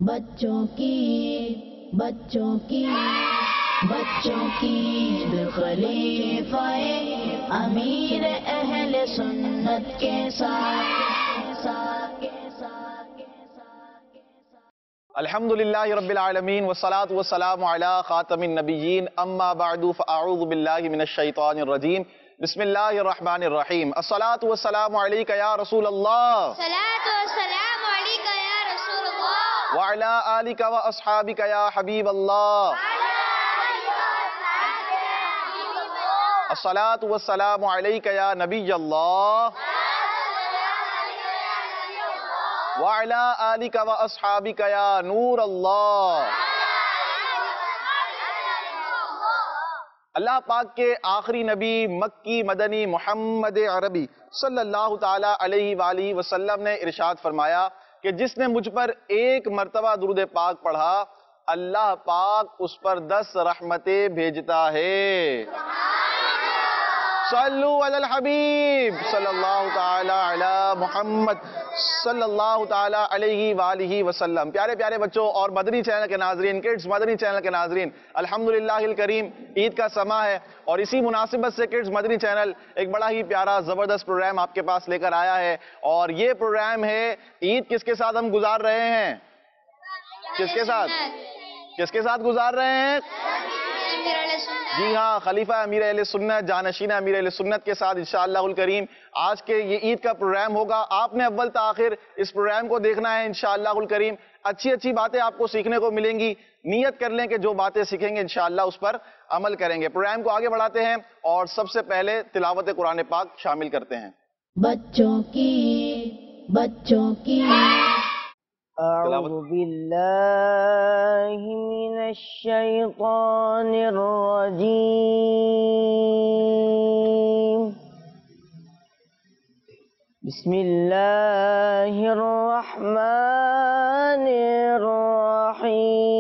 بچوں کی بچوں کی بچوں کی عید خلیفہ امیر اہل سنت کے ساتھ الحمدللہ رب العالمین والصلاة والسلام علی خاتم النبیین اما بعد فاعوذ باللہ من الشیطان الرجیم بسم اللہ الرحمن الرحیم الصلاة والسلام علیکہ یا رسول اللہ الصلاة والسلام علیکہ یا رسول اللہ وعلی آلکہ و اصحابکہ یا حبیب اللہ الصلاة والسلام علیکہ یا نبی اللہ وعلی آلکہ و اصحابکہ یا نور اللہ اللہ پاک کے آخری نبی مکی مدنی محمد عربی صلی اللہ تعالیٰ علیہ وآلہ وسلم نے ارشاد فرمایا کہ جس نے مجھ پر ایک مرتبہ درود پاک پڑھا اللہ پاک اس پر 10 رحمتیں بھیجتا ہے صلو علی الحبیب صلی اللہ تعالیٰ علی محمد صلی اللہ تعالیٰ علیہ وآلہ وسلم۔ پیارے پیارے بچوں اور مدنی چینل کے ناظرین، کڈز مدنی چینل کے ناظرین، الحمدللہ الکریم عید کا سماں ہے اور اسی مناسبت سے کڈز مدنی چینل ایک بڑا ہی پیارا زبردست پروگرام آپ کے پاس لے کر آیا ہے، اور یہ پروگرام ہے عید کس کے ساتھ ہم گزار رہے ہیں؟ کس کے ساتھ؟ کس کے ساتھ گزار رہے ہیں؟ جی ہاں، خلیفہ امیر اہل سنت، جانشین امیر اہل سنت کے ساتھ انشاءاللہ الکریم آج کے یہ عید کا پروگرام ہوگا۔ آپ نے اول تا آخر اس پروگرام کو دیکھنا ہے انشاءاللہ الکریم۔ اچھی اچھی باتیں آپ کو سیکھنے کو ملیں گی، نیت کر لیں کہ جو باتیں سیکھیں گے انشاءاللہ اس پر عمل کریں گے۔ پروگرام کو آگے بڑھاتے ہیں اور سب سے پہلے تلاوت قرآن پاک شامل کرتے ہیں۔ بچوں کی اعوذ باللہ من الشیطان الرجیم بسم اللہ الرحمن الرحیم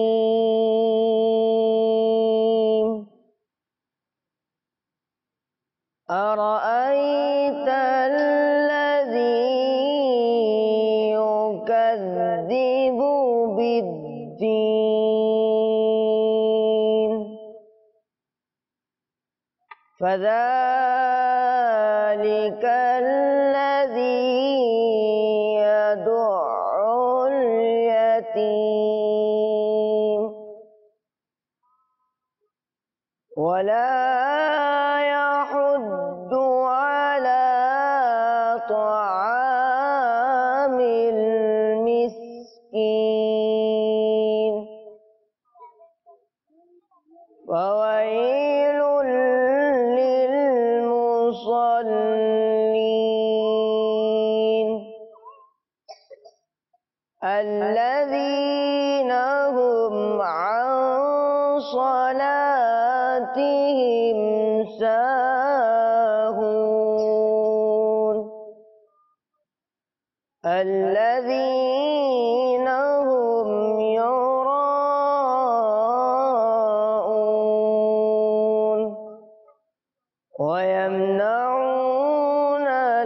ارأیت الذی يكذب بالدين فذلك الذي يدع اليتيم ولا يحض على طعام المسكين وويل للمصلين الذين هم عن صلاتهم ساهون الذين هم يراءون ويمنعون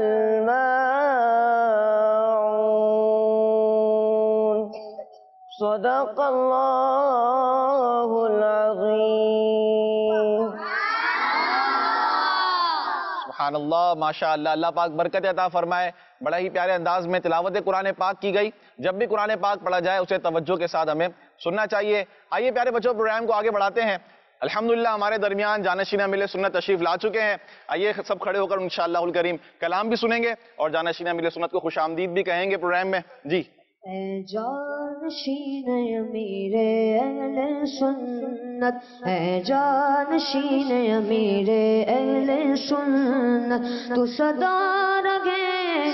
الماعون صدق اللہ العظیم۔ سبحان اللہ، ماشاءاللہ، اللہ پاک برکت عطا فرمائے۔ بڑا ہی پیارے انداز میں تلاوت قرآن پاک کی گئی۔ جب بھی قرآن پاک پڑھا جائے اسے توجہ کے ساتھ ہمیں سننا چاہیے۔ آئیے پیارے بچوں پروگرام کو آگے بڑھاتے ہیں۔ الحمدللہ ہمارے درمیان جانشین امیر سنت تشریف لا چکے ہیں۔ آئیے سب کھڑے ہو کر انشاءاللہ الکریم کلام بھی سنیں گے اور جانشین امیر سنت کو خوش آمدید بھی کہیں گے پروگرام میں۔ جی اے جانشین امیر اہل سنت، اے جانشین امیر اہل سنت، تو صدا رہے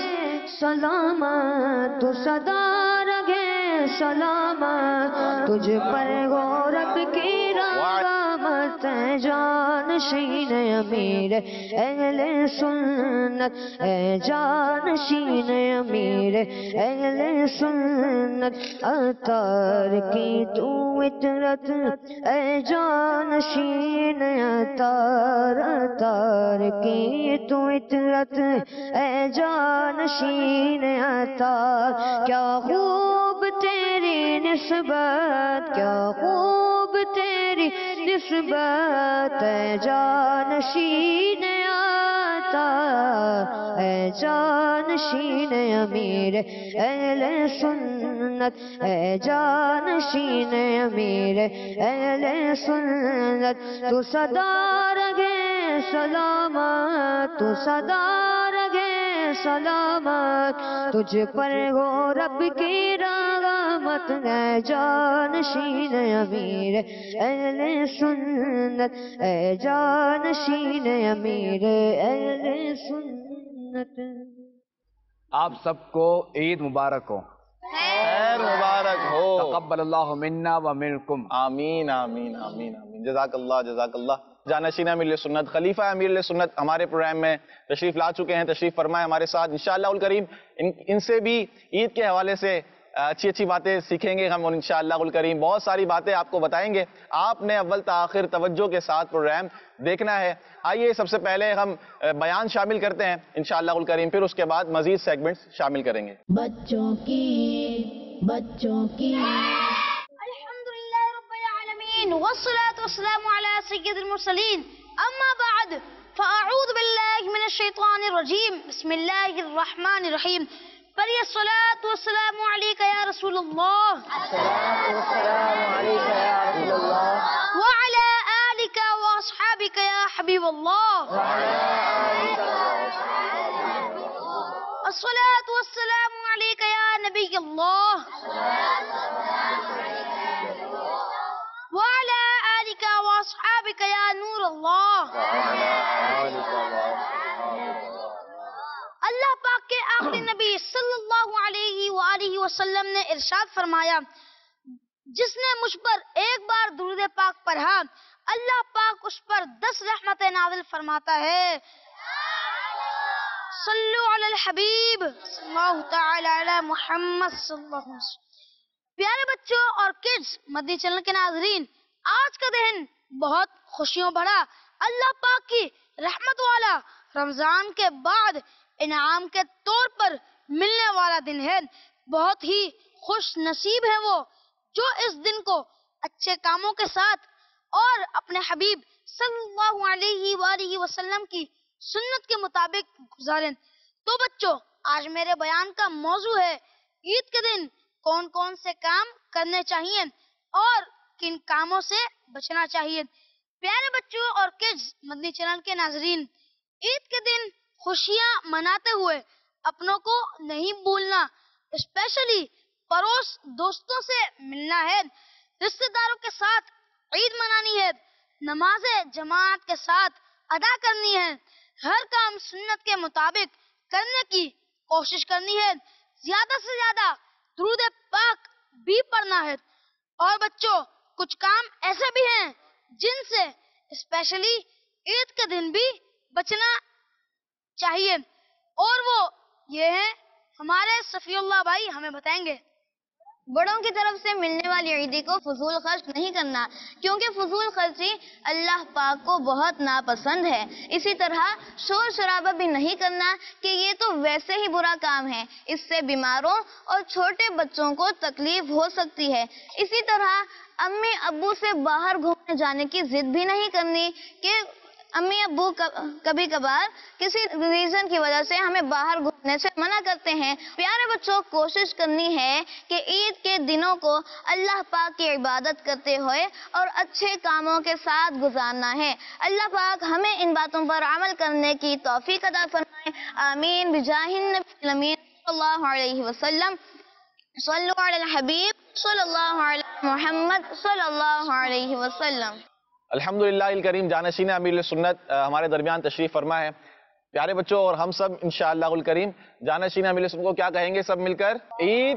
سلامت، تو صدا رہے سلامت، تجھ پر ہو رب کی رحمت، اے جانشین امیر اہل سنت، اے جانشین امیر اہل سنت، اتار کی تو اطرت، اے جانشین اتار، اتار کی تو اطرت، اے جانشین اتار، کیا خوب تیری نسبت کیا خوب تیری نسبت اے جانشین آتا اے جانشین امیر اہل سنت اے جانشین امیر اہل سنت تو صدا رہے سلامت تو صدا رہے سلامت تجھ پر ہو رب کی رحمت اے جانشین امیر اہل سنت اے جانشین امیر اہل سنت. آپ سب کو عید مبارک ہو. خیر مبارک ہو. تقبل اللہ منا و منکم. آمین آمین آمین آمین. جزاک اللہ جزاک اللہ. جانشین امیر سنت خلیفہ امیر سنت ہمارے پروگرام میں تشریف لا چکے ہیں. تشریف فرمائے ہمارے ساتھ انشاءاللہ الکریم. ان سے بھی عید کے حوالے سے اچھی اچھی باتیں سیکھیں گے ہم، اور انشاءاللہ الکریم بہت ساری باتیں آپ کو بتائیں گے. آپ نے اول تاخیر توجہ کے ساتھ پروگرام دیکھنا ہے. آئیے سب سے پہلے ہم بیان شامل کرتے ہیں انشاءاللہ الکریم، پھر اس کے بعد مزید سیگمنٹس شامل کریں گے. بچوں کی الحمدللہ رب العالمین والصلاة والسلام علی سید المرسلین. اما بعد فاعوذ باللہ من الشیطان الرجیم. بسم اللہ الرحمن الرحیم. بلی الصلاة والسلام علیکہ یا رسول اللہ وعلی آلکہ واصحابکہ یا حبیب اللہ. الصلاة والسلام علیکہ یا نبی اللہ وعلی آلکہ واصحابکہ یا نور اللہ. اللہ پاک کے آخری نبی صلی اللہ علیہ وآلہ وسلم نے ارشاد فرمایا، جس نے مجھ پر ایک بار درود پاک پڑھا اللہ پاک اس پر 10 رحمتیں نازل فرماتا ہے. صلو علی الحبیب صلی اللہ تعالی علی محمد صلی اللہ علیہ وسلم. پیارے بچوں اور کڈز مدنی چینل کے ناظرین، آج کا دن بہت خوشیوں بھرا، اللہ پاک کی رحمت والا، رمضان کے بعد انعام کے طور پر ملنے والا دن ہے. بہت ہی خوش نصیب ہے وہ جو اس دن کو اچھے کاموں کے ساتھ اور اپنے حبیب صلی اللہ علیہ وآلہ وسلم کی سنت کے مطابق گزاریں. تو بچوں، آج میرے بیان کا موضوع ہے عید کے دن کون کون سے کام کرنے چاہیے اور کن کاموں سے بچنا چاہیے. پیارے بچوں اور کڈز مدنی چینل کے ناظرین، عید کے دن خوشیاں مناتے ہوئے اپنوں کو نہیں بھولنا، اسپیشلی پڑوس دوستوں سے ملنا ہے، رشتہ داروں کے ساتھ عید منانی ہے، نماز جماعت کے ساتھ ادا کرنی ہے، ہر کام سنت کے مطابق کرنے کی کوشش کرنی ہے، زیادہ سے زیادہ درود پاک بھی پڑھنا ہے. اور بچوں، کچھ کام ایسے بھی ہیں جن سے اسپیشلی عید کے دن بھی بچنا چاہیے، اور وہ یہ ہیں ہمارے صفی اللہ بھائی ہمیں بتائیں گے. بڑوں کی طرف سے ملنے والی عیدی کو فضول خرچ نہیں کرنا، کیونکہ فضول خرچی اللہ پاک کو بہت ناپسند ہے. اسی طرح شور شرابہ بھی نہیں کرنا کہ یہ تو ویسے ہی برا کام ہے، اس سے بیماروں اور چھوٹے بچوں کو تکلیف ہو سکتی ہے. اسی طرح امی ابو سے باہر گھومنے جانے کی ضد بھی نہیں کرنی کہ امی ابو کبھی کبھار کسی ریزن کی وجہ سے ہمیں باہر گھومنے سے منع کرتے ہیں. پیارے بچوں، کوشش کرنی ہے کہ عید کے دنوں کو اللہ پاک کی عبادت کرتے ہوئے اور اچھے کاموں کے ساتھ گزارنا ہے. اللہ پاک ہمیں ان باتوں پر عمل کرنے کی توفیق عطا فرمائے. آمین بجاہ النبی الامین صلی اللہ علیہ وسلم. صلو علی الحبیب صلی اللہ علیہ محمد صلی اللہ علیہ وسلم. الحمدللہ الکریم. جانشین امیر سنت ہمارے درمیان تشریف فرما ہے. پیارے بچوں، اور ہم سب انشاءاللہ الکریم جانشین امیر سنت کو کیا کہیں گے سب مل کر؟ عید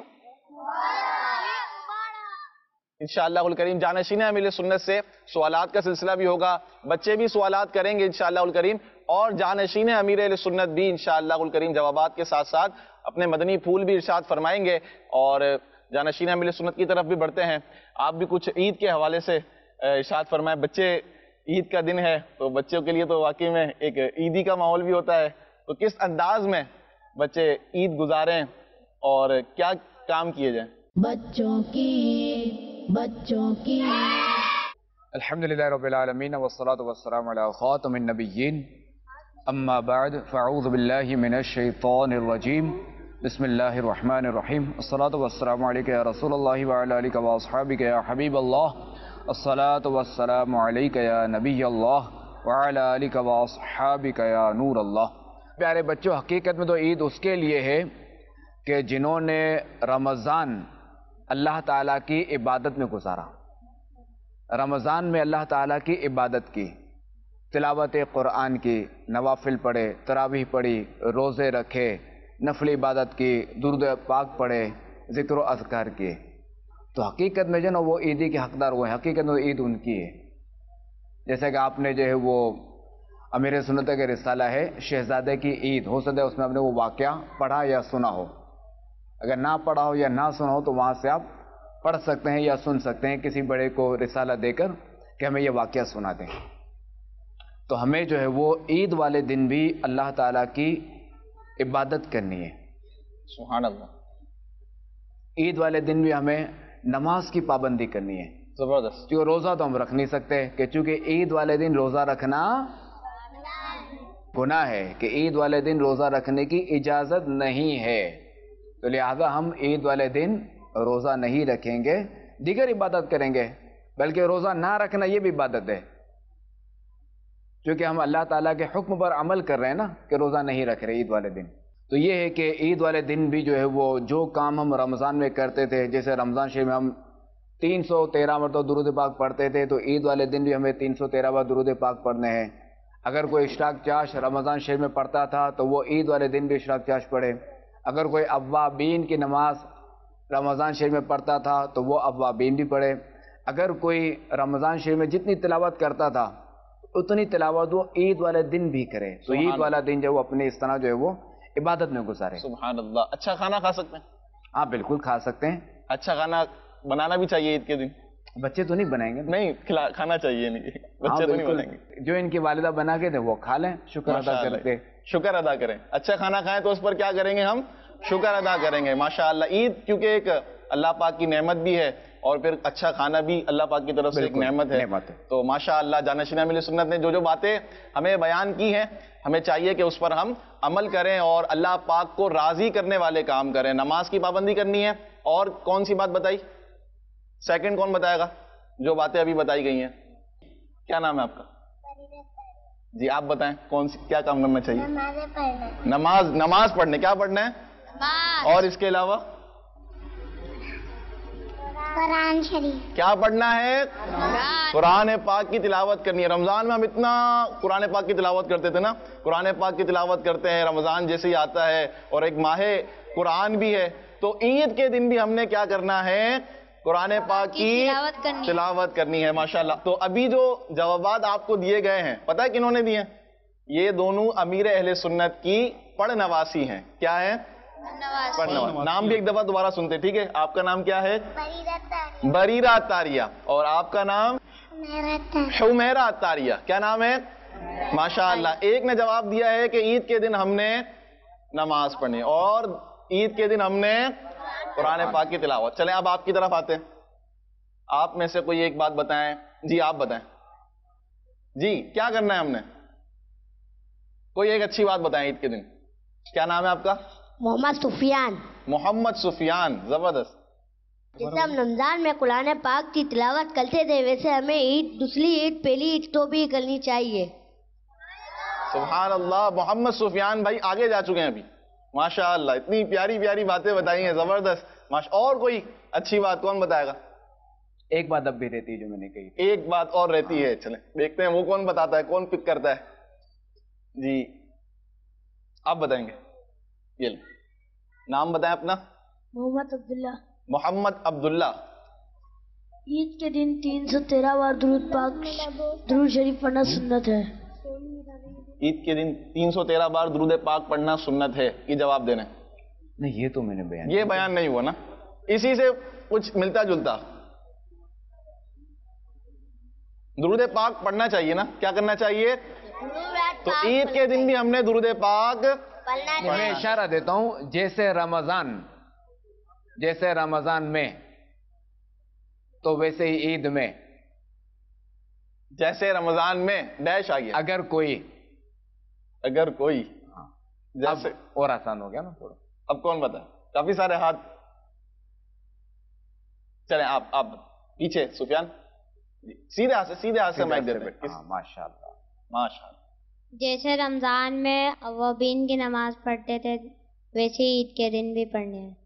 انشاءاللہ الکریم. جانشین امیر سنت سے سوالات کا سلسلہ بھی ہوگا، بچے بھی سوالات کریں گے انشاءاللہ الکریم، اور جانشین امیر اہل سنت بھی انشاءاللہ الکریم جوابات کے ساتھ ساتھ اپنے مدنی پھول بھی ارشاد فرمائیں گے. اور جانشین امیر سنت کی طرف بھی بڑھتے ہیں. آپ بھی کچھ عید کے حوالے سے ارشاد فرمائے. بچے، عید کا دن ہے تو بچوں کے لیے تو واقعی میں ایک عیدی کا ماحول بھی ہوتا ہے، تو کس انداز میں بچے عید گزاریں اور کیا کام کیے جائیں؟ بچوں کی الحمدللہ رب العالمین والصلاة والسلام علی خاتم النبیین اما بعد فاعوذ باللہ من الشیطان الرجیم بسم اللہ الرحمن الرحیم الصلاة والسلام علیکہ یا رسول اللہ وعلی آلہ واصحابہ یا حبیب اللہ الصلاة والسلام علیکہ یا نبی اللہ وعلی آلہ واصحابہ یا نور اللہ۔ پیارے بچوں، حقیقت میں تو عید اس کے لیے ہے کہ جنہوں نے رمضان اللہ تعالیٰ کی عبادت میں گزارا، رمضان میں اللہ تعالیٰ کی عبادت کی، تلاوت قرآن کی، نوافل پڑھے، تراویح پڑھی، روزے رکھے، نفل عبادت کی، درود پاک پڑھے، ذکر و اذکار کیے، تو حقیقت میں جو نا وہ عیدی کے حقدار ہوئے ہیں۔ حقیقت میں عید ان کی ہے۔ جیسے کہ آپ نے جو ہے وہ امیر سنت کا رسالہ ہے شہزادے کی عید، ہو سکتا ہے اس میں آپ نے وہ واقعہ پڑھا یا سنا ہو، اگر نہ پڑھا ہو یا نہ سنا ہو تو وہاں سے آپ پڑھ سکتے ہیں یا سن سکتے ہیں کسی بڑے کو رسالہ دے کر کہ ہمیں یہ واقعہ سنا دیں۔ تو ہمیں جو ہے وہ عید والے دن بھی اللہ تعالیٰ کی عبادت کرنی ہے۔ سبحان اللہ، عید والے دن بھی ہمیں نماز کی پابندی کرنی ہے۔ زبردست۔ کیونکہ روزہ تو ہم رکھ نہیں سکتے، کہ چونکہ عید والے دن روزہ رکھنا گناہ ہے، کہ عید والے دن روزہ رکھنے کی اجازت نہیں ہے، تو لہذا ہم عید والے دن روزہ نہیں رکھیں گے، دیگر عبادت کریں گے، بلکہ روزہ نہ رکھنا یہ بھی عبادت ہے، کیونکہ ہم اللہ تعالیٰ کے حکم پر عمل کر رہے ہیں نا کہ روزہ نہیں رکھ رہے عید والے دن۔ تو یہ ہے کہ عید والے دن بھی جو ہے وہ جو کام ہم رمضان میں کرتے تھے، جیسے رمضان شریف میں ہم 313 مرتبہ درود پاک پڑھتے تھے، تو عید والے دن بھی ہمیں 313 بار درود پاک پڑھنے ہیں۔ اگر کوئی اشراق چاش رمضان شریف میں پڑھتا تھا تو وہ عید والے دن بھی اشراق چاش پڑھے۔ اگر کوئی اوابین کی نماز رمضان شریف میں پڑھتا تھا تو وہ اوابین بھی پڑھے۔ اگر کوئی رمضان شریف میں جتنی تلاوت کرتا تھا اتنی تلاوت وہ عید والے دن بھی کرے، تو عید والا دن جو وہ اپنے اس طرح جو ہے وہ عبادت میں گزارے۔ سبحان اللہ۔ اچھا کھانا کھا سکتے ہیں؟ ہاں بالکل کھا سکتے ہیں۔ اچھا کھانا بنانا بھی چاہیے عید کے دن؟ بچے تو نہیں بنائیں گے، نہیں، کھانا چاہیے، نہیں بچے تو نہیں بنائیں گے، جو ان کی والدہ بنا کے دے وہ کھا لیں، شکر ادا کرتے، شکر ادا کریں۔ اچھا کھانا کھائیں تو اس پر کیا کریں گے؟ ہم شکر ادا کریں گے۔ ماشاءاللہ، عید کیونکہ ایک اللہ پاک کی نعمت بھی ہے اور پھر اچھا کھانا بھی اللہ پاک کی طرف سے ایک نعمت ہے۔ تو ماشاءاللہ جانشین اہل سنت نے جو باتیں ہمیں بیان کی ہیں، ہمیں چاہیے کہ اس پر ہم عمل کریں اور اللہ پاک کو راضی کرنے والے کام کریں۔ نماز کی پابندی کرنی ہے، اور کون سی بات بتائی؟ سیکنڈ کون بتائے گا؟ جو باتیں ابھی بتائی گئی ہیں۔ کیا نام ہے آپ کا؟ جی آپ بتائیں، کون سی کیا کام کرنا چاہیے؟ نماز پڑھنے، کیا پڑھنا ہے؟ اور اس کے علاوہ قرآن شریف کیا پڑھنا ہے؟ قرآن پاک کی تلاوت کرنی ہے۔ رمضان میں ہم اتنا قرآن پاک کی تلاوت کرتے تھے نا، قرآن پاک کی تلاوت کرتے ہیں، رمضان جیسے ہی آتا ہے اور ایک ماہ قرآن بھی ہے، تو عید کے دن بھی ہم نے کیا کرنا ہے؟ قرآن پاک کی تلاوت کرنی ہے۔ ماشاءاللہ۔ تو ابھی جو جوابات آپ کو دیے گئے ہیں، پتہ ہے کنہوں نے دیے ہیں؟ یہ دونوں امیر اہل سنت کی پڑھ نواسی ہیں۔ کیا ہے؟ پڑھ نواسی۔ نام بھی ایک دفعہ دوبارہ سنتے، ٹھیک ہے؟ آپ کا نام کیا ہے؟ بریرہ اتاریہ۔ اور آپ کا نام؟ حمیرہ اتاریہ۔ کیا نام ہے؟ ماشاءاللہ۔ ایک نے جواب دیا ہے کہ عید کے دن ہم نے نماز پڑھنی، اور عید کے دن ہم نے قرآن پاک کی تلاوت۔ چلیں اب آپ کی طرف آتے ہیں، آپ میں سے کوئی ایک بات بتائیں۔ جی آپ بتائیں، جی کیا کرنا ہے ہم نے؟ کوئی ایک اچھی بات بتائیں عید کے دن۔ کیا نام ہے آپ کا؟ محمد سفیان۔ محمد سفیان، زبردست۔ جیسے ہم رمضان میں قرآن پاک کی تلاوت کرتے تھے، ویسے ہمیں عید، دوسری عید، پہلی عید تو بھی کرنی چاہیے۔ سبحان اللہ، محمد سفیان بھائی آگے جا چکے ہیں ابھی، ماشاءاللہ اتنی پیاری پیاری باتیں بتائی ہیں، زبردست۔ اور کوئی اچھی بات کون بتائے گا؟ ایک بات اب بھی رہتی ہے جو میں نے کہی، ایک بات اور رہتی ہے، چلیں دیکھتے ہیں وہ کون بتاتا ہے، کون پک کرتا ہے۔ جی آپ بتائیں گے؟ یہ نام بتائیں اپنا۔ محمد عبداللہ۔ محمد عبداللہ۔ عید کے دن 313 بار درود پاک، درود شریف پڑھنا سنت ہے۔ عید کے دن 313 بار درود پاک پڑھنا سنت ہے، یہ جواب دینا ہے؟ نہیں، یہ تو میں نے بیان، یہ بیان نہیں ہوا نا، اسی سے کچھ ملتا جلتا۔ درود پاک پڑھنا چاہیے نا، کیا کرنا چاہیے؟ تو عید کے دن بھی ہم نے درود پاک میں اشارہ دیتا ہوں، جیسے رمضان جیسے رمضان میں تو ویسے ہی عید میں. جیسے رمضان میں ڈیش آ گیا. اگر کوئی اگر کوئی اب اور آسان ہو گیا نا تھوڑا. اب کون بتا؟ کافی سارے ہاتھ. چلیں آپ پیچھے سفیان سیدھے ہاتھ سے مائک دیتے ہیں. ماشاء اللہ ماشاء اللہ. جیسے رمضان میں اوابین کی نماز پڑھتے تھے ویسے ہی عید کے دن بھی پڑھنے ہیں.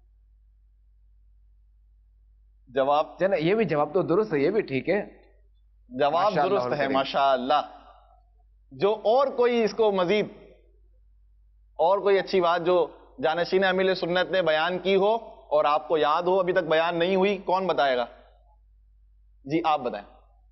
جواب چلیں یہ بھی جواب تو درست ہے, یہ بھی ٹھیک ہے. جواب درست ہے ماشاء اللہ. جو اور کوئی اس کو مزید اور کوئی اچھی بات جو جانشین امیل سنت نے بیان کی ہو اور آپ کو یاد ہو ابھی تک بیان نہیں ہوئی, کون بتائے گا؟ جی آپ بتائیں.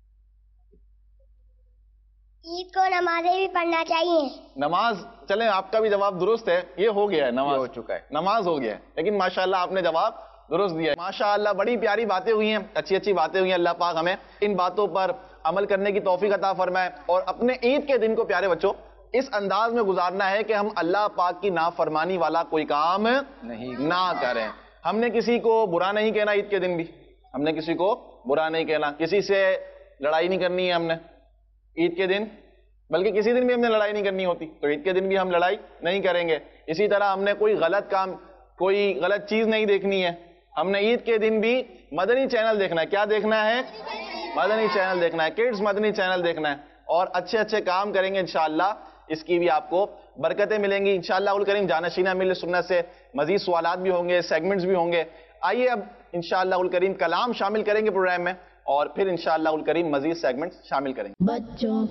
عید کو نمازیں بھی پڑھنا چاہیے. نماز, چلیں آپ کا بھی جواب درست ہے, یہ ہو گیا ہے, نماز ہو چکا ہے, نماز ہو گیا ہے. لیکن ماشاءاللہ آپ نے جواب درست دیا ہے. ماشاءاللہ بڑی پیاری باتیں ہوئی ہیں, اچھی باتیں ہوئی ہیں. اللہ پاک ہمیں ان باتوں پر عمل کرنے کی توفیق عطا فرمائے اور اپنے عید کے دن کو پیارے بچوں اس انداز میں گزارنا ہے کہ ہم اللہ پاک کی نافرمانی والا کوئی کام نہ کریں. ہم نے کسی کو برا نہیں کہنا, عید کے دن بھی ہم نے کسی کو برا نہیں کہنا, کسی سے لڑائی نہیں کرنی ہے ہم نے عید کے دن, بلکہ کسی دن بھی ہم نے لڑائی نہیں کرنی ہوتی, تو عید کے دن بھی ہم لڑائی نہیں کریں گے. اسی طرح ہم نے کوئی غلط کام, کوئی غلط چیز نہیں دیکھنی ہے. ہم نے عید کے دن بھی مدنی چینل دیکھنا ہے. کیا دیکھنا ہے؟ مدنی چینل دیکھنا ہے, کڈز مدنی چینل دیکھنا ہے, اور اچھے کام کریں گے انشاءاللہ. اس کی بھی آپ کو برکتیں ملیں گی انشاءاللہ الکریم. جانشین امیل سنت سے مزید سوالات بھی ہوں گے, سیگمنٹس بھی ہوں گے. آئیے اب انشاءاللہ الکریم کلام شامل کریں گے پروگرام میں, اور پھر انشاءاللہ الکریم مزید سیگمنٹس شامل کریں گے. بچوں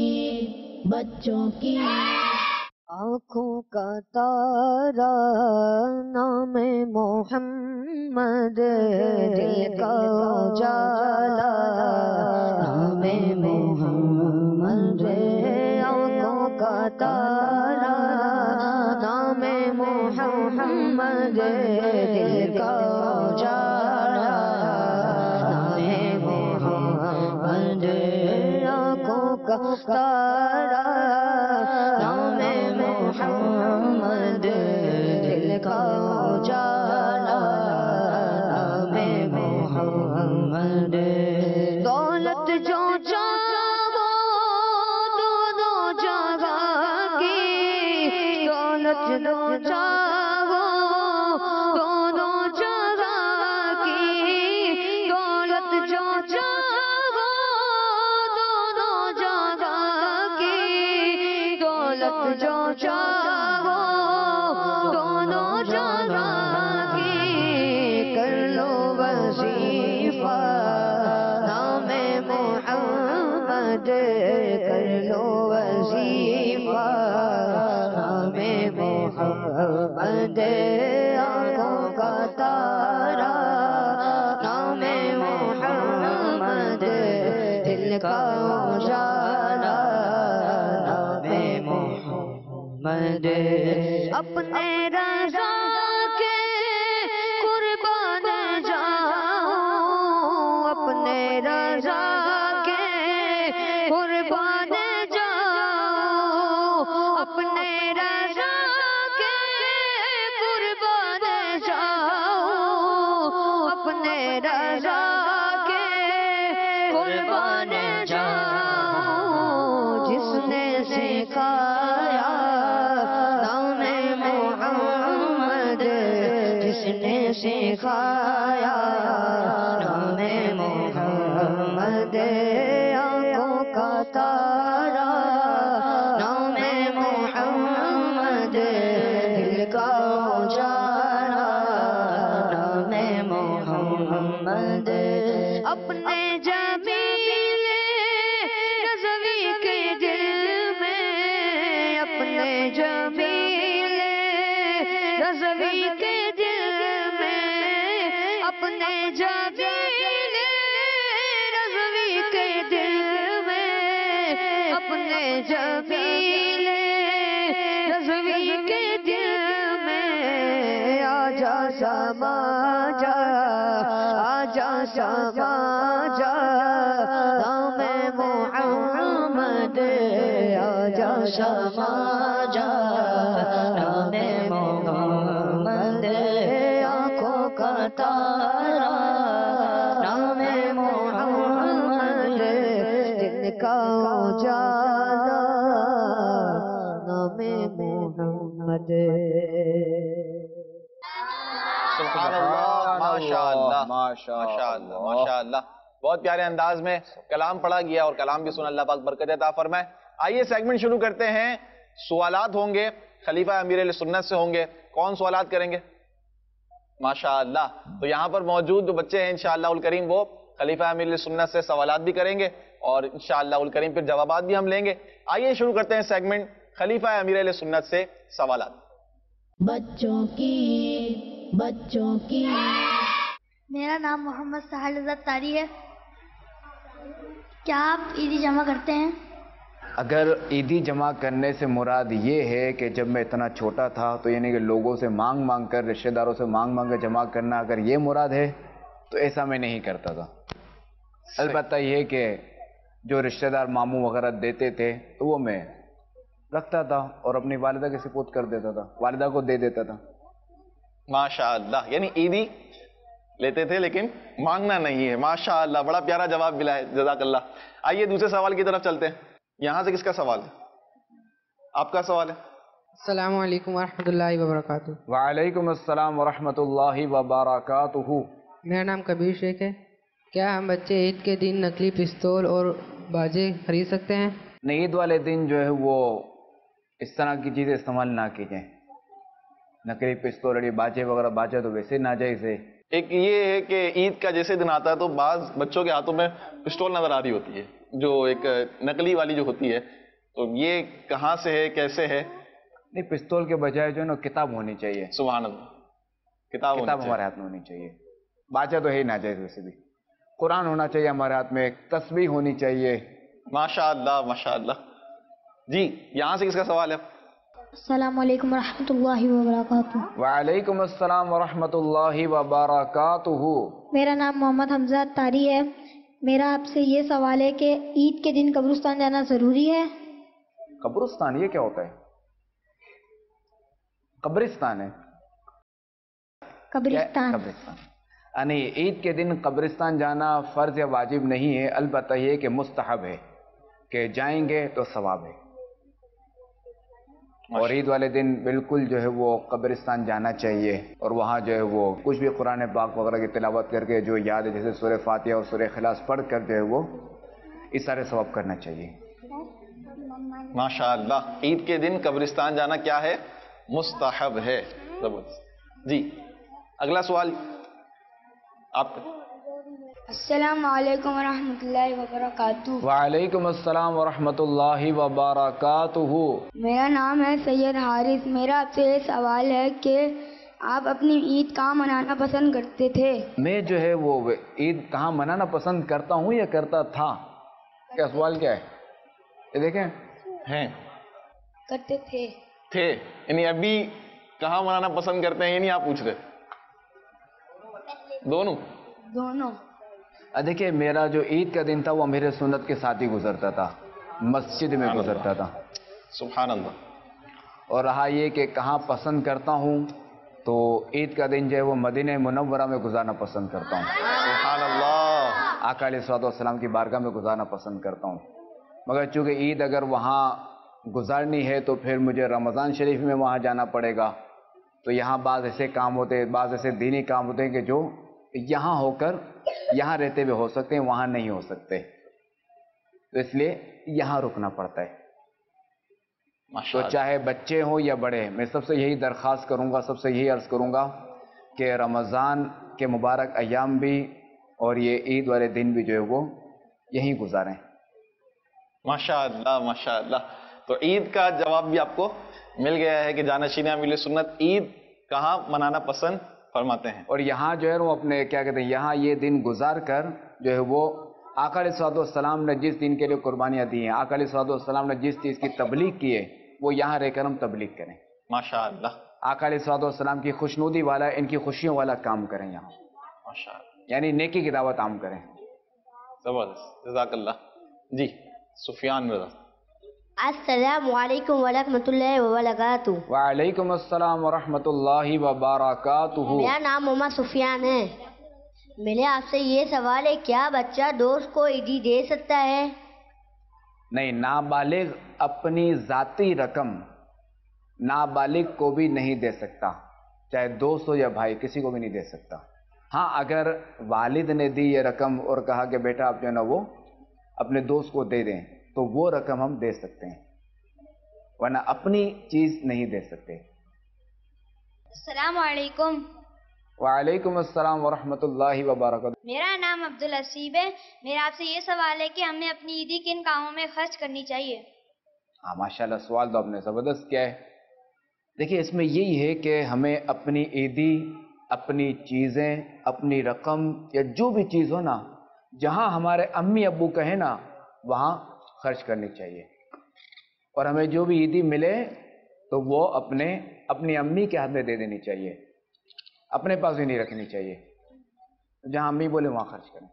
کی آنکھوں کا تارا نام محمد, دل کا اجالا نام محمد. آنکھوں کا تارا نام محمد, دل کا اجالا نام محمد. آنکھوں کا تارا نام محمد, دل کا اجالا نام محمد. دولت جو چاہو دونوں جگہ کی, دولت جو چاہو دونوں جگہ کی, دولت جو چاہو دونوں جگہ کی, دولت جو چاہو دونوں جگہ کی. کر لو وظیفہ نام محمد, کر لو وظیفہ نام محمد. آنکھوں کا تارا نام محمد, دل کا اجالا نام محمد. اپنے رضا کے قربان جاؤ, اپنے رضا کے قربان جاؤ, اپنے رضا کے قربان جاؤ, اپنے رضا کے قربان جاؤ. جس نے سکھایا نام محمد, جس نے سکھایا نام محمد. آنکھوں کا تارا نام محمد, دل کا اجالا نام محمد. اپنے جمیل رضوی کے دل میں, اپنے جمیل رضوی کے دل میں, اپنے جمیل رضوی کے دل میں, اپنے جمیل رضوی کے دل میں. آجا سما جا, آجا سما جا نام محمد, آجا سما جا نام محمد. آنکھوں کا ज्यादा नाम मोहम्मद। सुभान अल्लाह, माशाअल्लाह, माशाअल्लाह, माशाअल्लाह। बहुत प्यारे अंदाज में कलाम पढ़ा गया और कलाम भी सुना, अल्लाह पाक बरकत अता फरमाए। आइए सेगमेंट शुरू करते हैं। सवालात होंगे, खलीफा अमीर सुन्नत से होंगे। कौन सवालात करेंगे? माशाअल्लाह। तो यहाँ पर मौजूद जो बच्चे हैं इंशाअल्लाह उल करीम वो खलीफा अमीर सुन्नत से सवालात भी करेंगे और इंशाअल्लाह उल करीम फिर जवाबात भी हम लेंगे। आइए शुरू करते हैं सेगमेंट खलीफा अमीर सुन्नत से सवालात। बच्चों की मेरा नाम मोहम्मद साहिल रज़ा तारी है। क्या आप ईदी जमा करते हैं? अगर ईदी जमा करने से मुराद ये है कि जब मैं इतना छोटा था तो यानी कि लोगों से मांग मांग कर, रिश्तेदारों से मांग मांग कर जमा करना, अगर ये मुराद है तो ऐसा मैं नहीं करता था। अलबत्ता ये कि जो रिश्तेदार मामू वगैरह देते थे तो वो मैं रखता था और अपनी वालिदा के सुपुर्द कर देता था, वालिदा को दे देता था। माशाअल्लाह, यानी ईदी लेते थे लेकिन मांगना नहीं है। माशाअल्लाह, बड़ा प्यारा जवाब मिला है, जज़ाकल्लाह। आइए दूसरे सवाल की तरफ चलते हैं। यहां से किसका सवाल है? आपका सवाल है। अस्सलामु अलैकुम वरहमतुल्लाहि वबरकातुहू। वालेकुम अस्सलाम वरहमतुल्लाहि वबरकातुहू। मेरा नाम कबीर शेख है। क्या हम बच्चे ईद के दिन नकली पिस्तौल और बाजे खरीद सकते हैं? नहीं, ईद वाले दिन जो है वो इस तरह की चीज़ें इस्तेमाल ना की जाएं। नकली पिस्तौल और बाजे वगैरह, बाजा तो वैसे नाजायज़ है। एक ये है कि ईद का जैसे दिन आता है तो बाज बच्चों के हाथों में पिस्तौल नजर आ रही होती है, जो एक नकली वाली जो होती है। तो ये कहाँ से है, कैसे है? नहीं, पिस्तौल के बजाय जो है ना किताब होनी चाहिए। सुभान अल्लाह, किताब हमारे हाथ में होनी चाहिए। बाजा तो है ही नाजायज़ वैसे भी। कुरान होना चाहिए हमारे हाथ में, एक तस्बीह होनी चाहिए। माशाअल्लाह, माशाअल्लाह। जी, यहाँ से किसका सवाल है? अस्सलामु अलैकुम वरहमतुल्लाहि वबरकातुहू। वालेकुम अस्सलाम वरहमतुल्लाहि वबरकातुहू। मेरा नाम मोहम्मद हमजा तारी है। मेरा आपसे ये सवाल है कि ईद के दिन कब्रिस्तान जाना जरूरी है? कब्रिस्तान, ये क्या होता है? कब्रिस्तान है, कब्रिस्तान। नहीं, ईद के दिन कब्रिस्तान जाना फर्ज या वाजिब नहीं है, अलबत्ता ये कि मुस्तहब है कि जाएंगे तो सवाब है। और ईद वाले दिन बिल्कुल जो है वो कब्रिस्तान जाना चाहिए और वहाँ जो है वो कुछ भी कुरान पाक वगैरह की तिलावत करके जो याद है, जैसे सूरह फातिहा और सूरह इखलास पढ़ कर जो है वो इस सारे सवाब करना चाहिए। माशाअल्लाह, ईद के दिन कब्रिस्तान जाना क्या है? मुस्तहब है। जबरदस्त। जी, अगला सवाल आपका। अस्सलामु अलैकुम वरहमतुल्लाहि वबरकातुहू। वालेकुम अस्सलाम वरहमतुल्लाहि वबरकातुहू। मेरा नाम है सैयद हारिस। मेरा आपसे ये सवाल है कि आप अपनी ईद कहाँ मनाना पसंद करते थे? मैं जो है वो ईद कहाँ मनाना पसंद करता हूँ या करता था? क्या सवाल क्या है? ये देखें, हैं करते थे, यानी अभी कहाँ मनाना पसंद करते हैं ये नहीं आप पूछ रहे? दोनों। देखिए, मेरा जो ईद का दिन था वो मेरे सुन्नत के साथ ही गुजरता था, मस्जिद में गुजरता था। सुभान अल्लाह। और रहा ये कि कहाँ पसंद करता हूँ, तो ईद का दिन जो है वो मदीने मुनव्वरा में गुजारना पसंद करता हूँ। सुभान अल्लाह। आका अलैहिस्सलाम की बारगाह में गुजारना पसंद करता हूँ। मगर चूँकि ईद अगर वहाँ गुजारनी है तो फिर मुझे रमज़ान शरीफ में वहाँ जाना पड़ेगा। तो यहाँ बाज़ ऐसे काम होते हैं, बाज़ ऐसे दीनी काम होते हैं कि जो यहाँ होकर यहाँ रहते हुए हो सकते हैं, वहाँ नहीं हो सकते, तो इसलिए यहाँ रुकना पड़ता है। तो चाहे बच्चे हों या बड़े, मैं सबसे यही दरख्वास्त करूँगा, सबसे यही अर्ज़ करूँगा कि रमज़ान के मुबारक अयाम भी और ये ईद वाले दिन भी जो है वो यहीं गुजारें। माशाअल्लाह, माशाअल्लाह। तो ईद का जवाब भी आपको मिल गया है कि जानशीन अमीर सुन्नत ईद कहाँ मनाना पसंद फरमाते हैं। और यहाँ जो है वो अपने क्या कहते हैं, यहाँ ये दिन गुजार कर जो है वो आका अलैहिस्सलाम ने जिस दिन के लिए कुर्बानियाँ दी हैं, आका अलैहिस्सलाम ने जिस चीज़ की तबलीग की है, वो यहाँ रहकर हम तबलीग करें। माशाअल्लाह। आका अलैहिस्सलाम की खुशनुदी वाला, इनकी खुशियों वाला काम करें यहाँ, माशाअल्लाह, यानी नेकी की दावत आम करें। जबरदस्त, जज़ाकल्लाह। जी, सुफियान मिर्ज़ा। अस्सलामु अलैकुम वरहमतुल्लाहि वबरकातुहू। वालेकुम अस्सलाम वरहमतुल्लाहि वबरकातुहू। मेरा नाम मोहम्मद सुफियान है। मेरे आपसे ये सवाल है, क्या बच्चा दोस्त को ईदी दे सकता है? نہیں، نابالغ اپنی ذاتی رقم نابالغ کو بھی نہیں دے سکتا، چاہے دوست ہو یا بھائی، کسی کو بھی نہیں دے سکتا۔ ہاں اگر والد نے دی یہ رقم اور کہا کہ بیٹا آپ جو ہے نا وہ اپنے دوست کو دے دیں تو وہ رقم ہم دے سکتے ہیں، ورنہ اپنی چیز نہیں دے سکتے۔ السلام علیکم۔ وعلیکم السلام ورحمۃ اللہ وبرکاتہ۔ میرا نام عبدالحسیب ہے۔ میرا آپ سے یہ سوال ہے کہ ہمیں اپنی عیدی کن کاموں میں خرچ کرنی چاہیے؟ ہاں ماشاءاللہ، سوال تو آپ نے زبردست کیا ہے۔ دیکھیے اس میں یہی ہے کہ ہمیں اپنی عیدی، اپنی چیزیں، اپنی رقم یا جو بھی چیز ہو نا، جہاں ہمارے امی ابو کہیں نا وہاں خرچ کرنی چاہیے، اور ہمیں جو بھی عیدی ملے تو وہ اپنی امی کے ہاتھ میں دے دینی چاہیے، اپنے پاس بھی نہیں رکھنی چاہیے، جہاں امی بولے وہاں خرچ کریں۔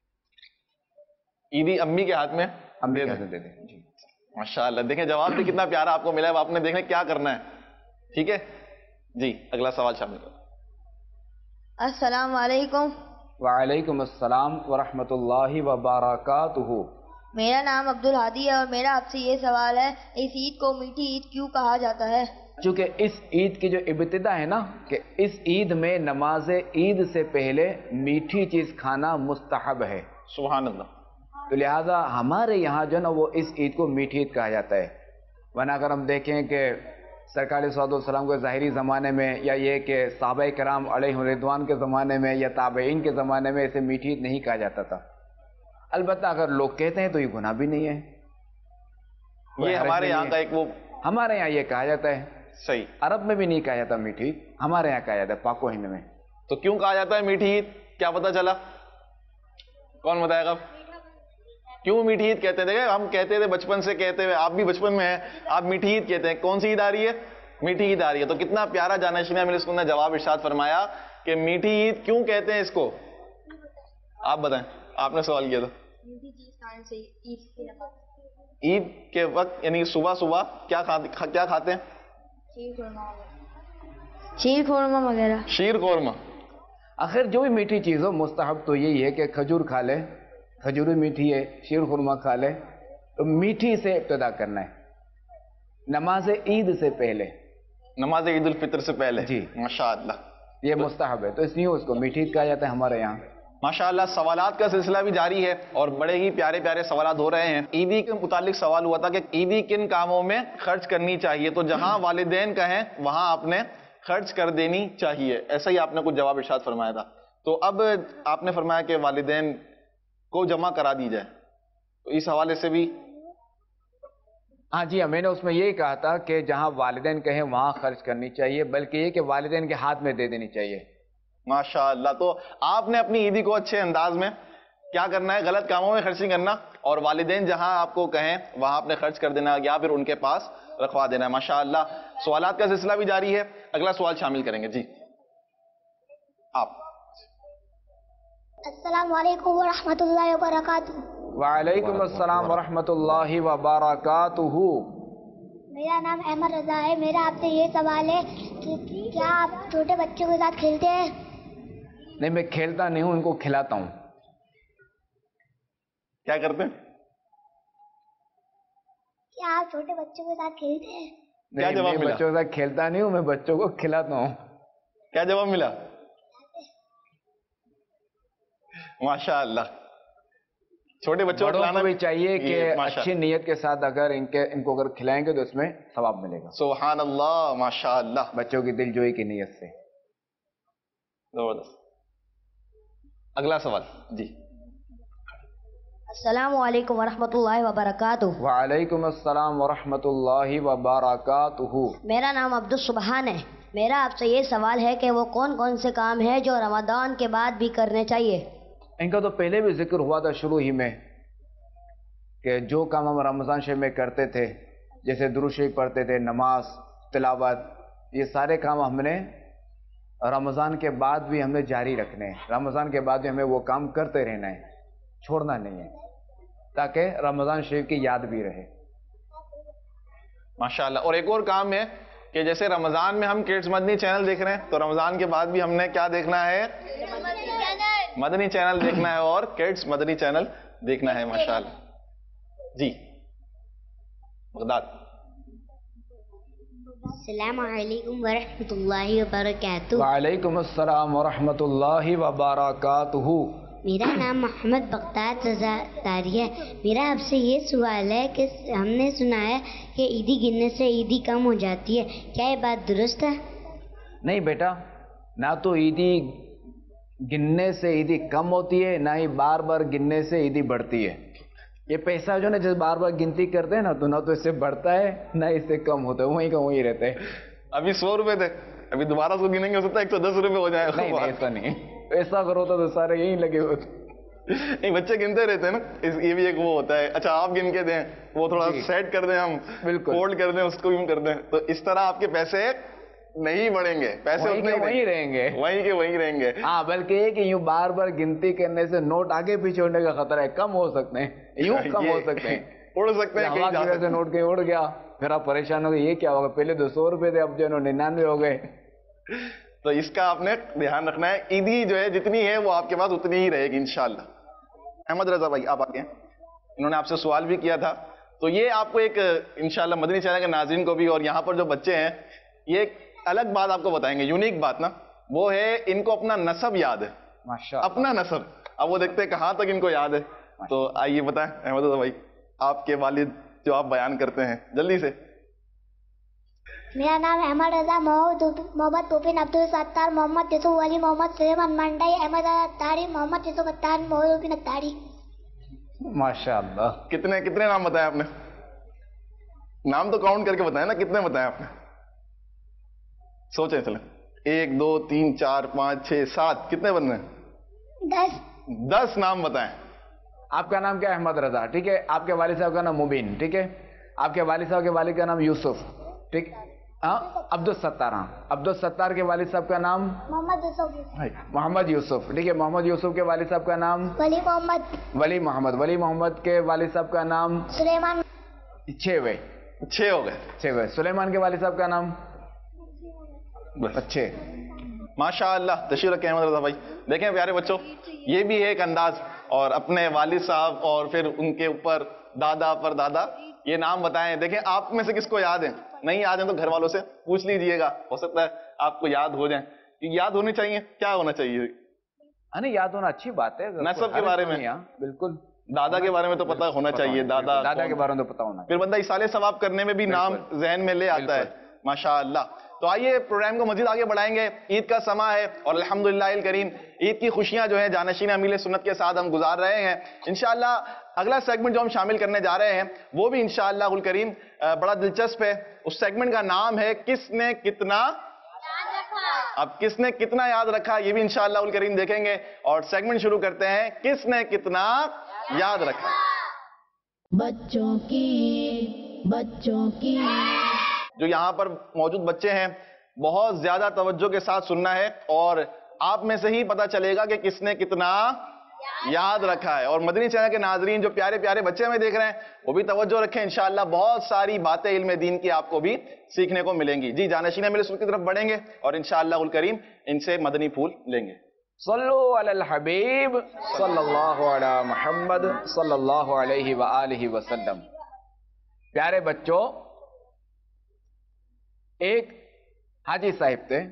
عیدی امی کے ہاتھ میں امی کے ہاتھ میں دے دیں جی۔ ماشاءاللہ، دیکھیں جواب بھی کتنا پیارا آپ کو ملا ہے، آپ نے دیکھیں کیا کرنا ہے۔ ٹھیک ہے جی، اگلا سوال شامل کرو۔ السلام علیکم۔ وعلیکم السلام ورحمۃ اللہ وبرکاتہ۔ میرا نام عبدالحادی ہے اور میرا آپ سے یہ سوال ہے، اس عید کو میٹھی عید کیوں کہا جاتا ہے؟ چونکہ اس عید کی جو ابتدا ہے نا، کہ اس عید میں نماز عید سے پہلے میٹھی چیز کھانا مستحب ہے، سبحان اللہ۔ تو لہٰذا ہمارے یہاں جو ہے نا وہ اس عید کو میٹھی عید کہا جاتا ہے۔ ورنہ اگر ہم دیکھیں کہ سرکار صلی اللہ علیہ وسلم کے ظاہری زمانے میں، یا یہ کہ صحابہ کرام علیہ رضوان کے زمانے میں یا تابعین کے زمانے میں اسے میٹھی عید نہیں کہا جاتا تھا۔ البتہ اگر لوگ کہتے ہیں تو یہ گناہ بھی نہیں ہے، یہ ہمارے یہاں کا ایک وہ ہمارے یہاں یہ کہا جاتا ہے۔ صحیح، عرب میں بھی نہیں کہا جاتا میٹھی عید، ہمارے یہاں کہا جاتا ہے پاک و ہند میں۔ تو کیوں کہا جاتا ہے میٹھی عید؟ کیا پتا چلا؟ کون بتائے گا کیوں میٹھی عید کہتے ہیں؟ دیکھیں ہم کہتے تھے بچپن سے کہتے ہوئے، آپ بھی بچپن میں ہیں، آپ میٹھی عید کہتے ہیں۔ کون سی عید آ رہی ہے؟ میٹھی عید آ رہی ہے۔ تو کتنا پیارا جانشین امیر اسکول نے جواب ارشاد فرمایا کہ میٹھی عید کیوں کہتے ہیں اس کو؟ آپ بتائیں، آپ نے سوال کیا تھا۔ عید کے وقت یعنی صبح صبح کیا کھاتے ہیں؟ شیر خورما وغیرہ۔ شیر قورمہ۔ آخر جو بھی میٹھی چیز ہو، مستحب تو یہی ہے کہ کھجور کھا لے، کھجور بھی میٹھی ہے، شیر خورما کھا لے، تو میٹھی سے ابتدا کرنا ہے نماز عید سے پہلے، نماز عید الفطر سے پہلے جی، ماشاءاللہ یہ مستحب ہے، تو اس لیے اس کو میٹھی عید کہا جاتا ہے ہمارے یہاں۔ ماشاءاللہ، سوالات کا سلسلہ بھی جاری ہے اور بڑے ہی پیارے پیارے سوالات ہو رہے ہیں۔ عیدی کے متعلق سوال ہوا تھا کہ عیدی کن کاموں میں خرچ کرنی چاہیے، تو جہاں والدین کہیں وہاں آپ نے خرچ کر دینی چاہیے، ایسا ہی آپ نے کچھ جواب ارشاد فرمایا تھا۔ تو اب آپ نے فرمایا کہ والدین کو جمع کرا دی جائے، تو اس حوالے سے بھی ہاں جی، میں نے اس میں یہی کہا تھا کہ جہاں والدین کہیں وہاں خرچ کرنی چاہیے، بلکہ یہ کہ والدین کے ہاتھ میں دے دینی چاہیے۔ ماشاءاللہ، تو آپ نے اپنی عیدی کو اچھے انداز میں کیا کرنا ہے، غلط کاموں میں خرچ نہیں کرنا، اور والدین جہاں آپ کو کہیں وہاں آپ نے خرچ کر دینا یا پھر ان کے پاس رکھوا دینا ہے۔ ماشاءاللہ، سوالات کا سلسلہ بھی جاری ہے، اگلا سوال شامل کریں گے جی آپ۔ السلام علیکم ورحمۃ اللہ وبرکاتہ۔ وعلیکم السلام ورحمۃ اللہ وبرکاتہ۔ میرا نام احمد رضا ہے۔ میرا آپ سے یہ سوال ہے کہ کیا آپ چھوٹے بچوں کے ساتھ کھیلتے ہیں؟ نہیں، میں کھیلتا نہیں ہوں، ان کو کھلاتا ہوں۔ کیا کرتے ہیں؟ کیا آپ چھوٹے بچوں کے ساتھ کھیلتے ہیں؟ کیا جواب میں ملا؟ بچوں کے ساتھ کھیلتا نہیں ہوں، میں بچوں کو کھلاتا ہوں۔ کیا جواب ملا؟ ماشاءاللہ، چھوٹے بچوں کو بڑوں کھلانا کو بھی چاہیے کہ ماشاءاللہ۔ اچھی نیت کے ساتھ اگر ان کو اگر کھلائیں گے تو اس میں ثواب ملے گا، سبحان اللہ، ماشاءاللہ، بچوں کی دل جوئی کی نیت سے۔ زبردست۔ اگلا سوال جی۔ السلام علیکم ورحمۃ اللہ وبرکاتہ۔ وعلیکم السلام ورحمۃ اللہ وبرکاتہ۔ میرا نام عبدالسبحان ہے۔ میرا آپ سے یہ سوال ہے کہ وہ کون کون سے کام ہیں جو رمضان کے بعد بھی کرنے چاہیے؟ ان کا تو پہلے بھی ذکر ہوا تھا شروع ہی میں، کہ جو کام ہم رمضان شریف میں کرتے تھے، جیسے درود شریف پڑھتے تھے، نماز، تلاوت، یہ سارے کام ہم نے رمضان کے بعد بھی ہم نے جاری رکھنے ہیں۔ رمضان کے بعد بھی ہمیں وہ کام کرتے رہنا ہے، چھوڑنا نہیں ہے، تاکہ رمضان شریف کی یاد بھی رہے۔ ماشاءاللہ، اور ایک اور کام ہے کہ جیسے رمضان میں ہم کڈز مدنی چینل دیکھ رہے ہیں، تو رمضان کے بعد بھی ہم نے کیا دیکھنا ہے؟ مدنی چینل دیکھنا ہے، اور کڈز مدنی چینل دیکھنا ہے۔ ماشاءاللہ جی، بغداد. السلام علیکم ورحمۃ اللہ وبرکاتہ. وعلیکم السلام ورحمۃ اللہ وبرکاتہ. میرا نام محمد بغداد رضا تاری ہے. میرا آپ سے یہ سوال ہے کہ ہم نے سنا ہے کہ عیدی گننے سے عیدی کم ہو جاتی ہے، کیا یہ بات درست ہے؟ نہیں بیٹا، نہ تو عیدی گننے سے عیدی کم ہوتی ہے، نہ ہی بار بار گننے سے عیدی بڑھتی ہے. یہ پیسہ جو نا جب بار بار گنتی کرتے ہیں نا تو نہ تو اس سے بڑھتا ہے نہ اس سے کم ہوتا ہے، وہیں کا وہیں رہتا ہے. ابھی 100 روپے تھے، ابھی دوبارہ اس کو گنیں گے ہو سکتا ہے 110 روپے ہو جائے. نہیں ایسا نہیں، ایسا کرو تو سارے یہیں لگے ہوتے. نہیں بچے گنتے رہتے ہیں نا، یہ بھی ایک وہ ہوتا ہے. اچھا آپ گن کے دیں، وہ تھوڑا سیٹ کر دیں، ہم بالکل فولڈ کر دیں، اس کو یوں کر دیں، تو اس طرح آپ کے پیسے نہیں بڑھیں گے، پیسے اتنے وہیں رہیں گے، وہیں کے وہیں رہیں گے. ہاں بلکہ یہ کہ یوں بار بار گنتی کرنے سے نوٹ آگے پیچھے ہونے کا خطرہ ہے. کم ہو سکتے ہیں، یوں کم ہو سکتے ہیں، اڑ سکتے ہیں کہیں جا سکتے ہیں. نوٹ کہیں اڑ گیا، پھر آپ پریشان ہو گئے یہ کیا ہوگا، پہلے 200 روپے تھے اب جو 99 ہو گئے. تو اس کا آپ نے دھیان رکھنا ہے. عیدی جو ہے جتنی ہے وہ آپ کے پاس اتنی ہی رہے گی انشاءاللہ. احمد رضا بھائی آپ آگے ہیں، انہوں نے آپ سے سوال بھی کیا تھا. تو یہ آپ کو ایک انشاءاللہ مدنی چینل کے ناظرین کو بھی اور یہاں پر جو بچے ہیں یہ ایک الگ بات آپ کو بتائیں گے، یونیک بات نا، وہ ہے ان کو اپنا نسب یاد ہے. ماشاءاللہ اپنا نسب اب وہ دیکھتے ہیں کہاں تک ان کو یاد ہے. تو آئیے بتائیں احمد رضا بھائی، آپ کے والد جو آپ بیان کرتے ہیں جلدی سے. میرا نام احمد رضا محمد پوپین عبدالستار محمد یوسف علی محمد سلیمان منڈائی احمد رضا اتاری محمد یوسف اتار محمد پوپین اتاری. ماشاءاللہ. کتنے نام بتائے آپ نے؟ نام تو کاؤنٹ کر کے بتائیں نا، کتنے بتائے آپ نے؟ سوچیں چلیں. 1 2 3 4 5 6 7 کتنے بن رہے ہیں؟ 10 نام بتائیں. آپ کا نام کیا؟ احمد رضا، ٹھیک ہے. آپ کے والد صاحب کا نام مبین، ٹھیک ہے. آپ کے والد صاحب کے والد کا نام یوسف، ٹھیک. ہاں عبدالستار. ہاں عبدالستار کے والد صاحب کا نام محمد یوسف، ٹھیک ہے. محمد یوسف کے والد صاحب کا نام ولی محمد. ولی محمد کے والد صاحب کا نام سلیمان. 6 ہو گئے. سلیمان کے والد صاحب کا نام اچھے. ماشاء اللہ. تشریف رکھیں احمد رضا بھائی. دیکھیں پیارے بچوں، یہ بھی ایک انداز، اور اپنے والد صاحب اور پھر ان کے اوپر دادا پر دادا یہ نام بتائیں. دیکھیں آپ میں سے کس کو یاد ہے؟ نہیں یاد ہے تو گھر والوں سے پوچھ لیجئے گا، ہو سکتا ہے آپ کو یاد ہو جائیں. یاد ہونی چاہیے. کیا ہونا چاہیے؟ نہیں یاد ہونا اچھی بات ہے. نسب کے بارے میں بالکل. دادا کے بارے میں تو پتہ ہونا چاہیے، دادا کے بارے میں تو پتہ ہونا. پھر بندہ اصالے ثواب کرنے میں بھی نام ذہن میں لے آتا ہے. ماشاء اللہ. تو آئیے پروگرام کو مزید آگے بڑھائیں گے. عید کا سماں ہے اور الحمدللہ الکریم عید کی خوشیاں جو ہیں جانشین امیل سنت کے ساتھ ہم گزار رہے ہیں. انشاءاللہ اگلا سیگمنٹ جو ہم شامل کرنے جا رہے ہیں وہ بھی انشاءاللہ الکریم بڑا دلچسپ ہے. اس سیگمنٹ کا نام ہے کس نے کتنا یاد رکھا. اب کس نے کتنا یاد رکھا یہ بھی انشاءاللہ الکریم دیکھیں گے. اور سیگمنٹ شروع کرتے ہیں کس نے کتنا یاد رکھا. بچوں کی جو یہاں پر موجود بچے ہیں بہت زیادہ توجہ کے ساتھ سننا ہے اور آپ میں سے ہی پتا چلے گا کہ کس نے کتنا یاد رکھا ہے. اور مدنی چینل کے ناظرین جو پیارے پیارے بچے ہمیں دیکھ رہے ہیں وہ بھی توجہ رکھیں. انشاءاللہ بہت ساری باتیں علم دین کی آپ کو بھی سیکھنے کو ملیں گی. جی جانشین امیل سنت کی طرف بڑھیں گے اور انشاءاللہ الکریم ان سے مدنی پھول لیں گے. صلو علی الحبیب صلی اللہ علی محمد صلی اللہ علیہ وآلہ وسلم. پیارے بچوں، ایک حاجی صاحب تھے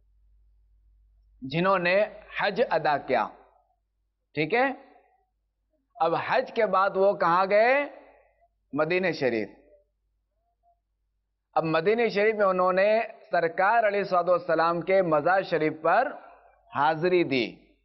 جنہوں نے حج ادا کیا، ٹھیک ہے. اب حج کے بعد وہ کہاں گئے؟ مدینہ شریف. اب مدینہ شریف میں انہوں نے سرکار علیہ الصلوۃ والسلام کے مزار شریف پر حاضری دی.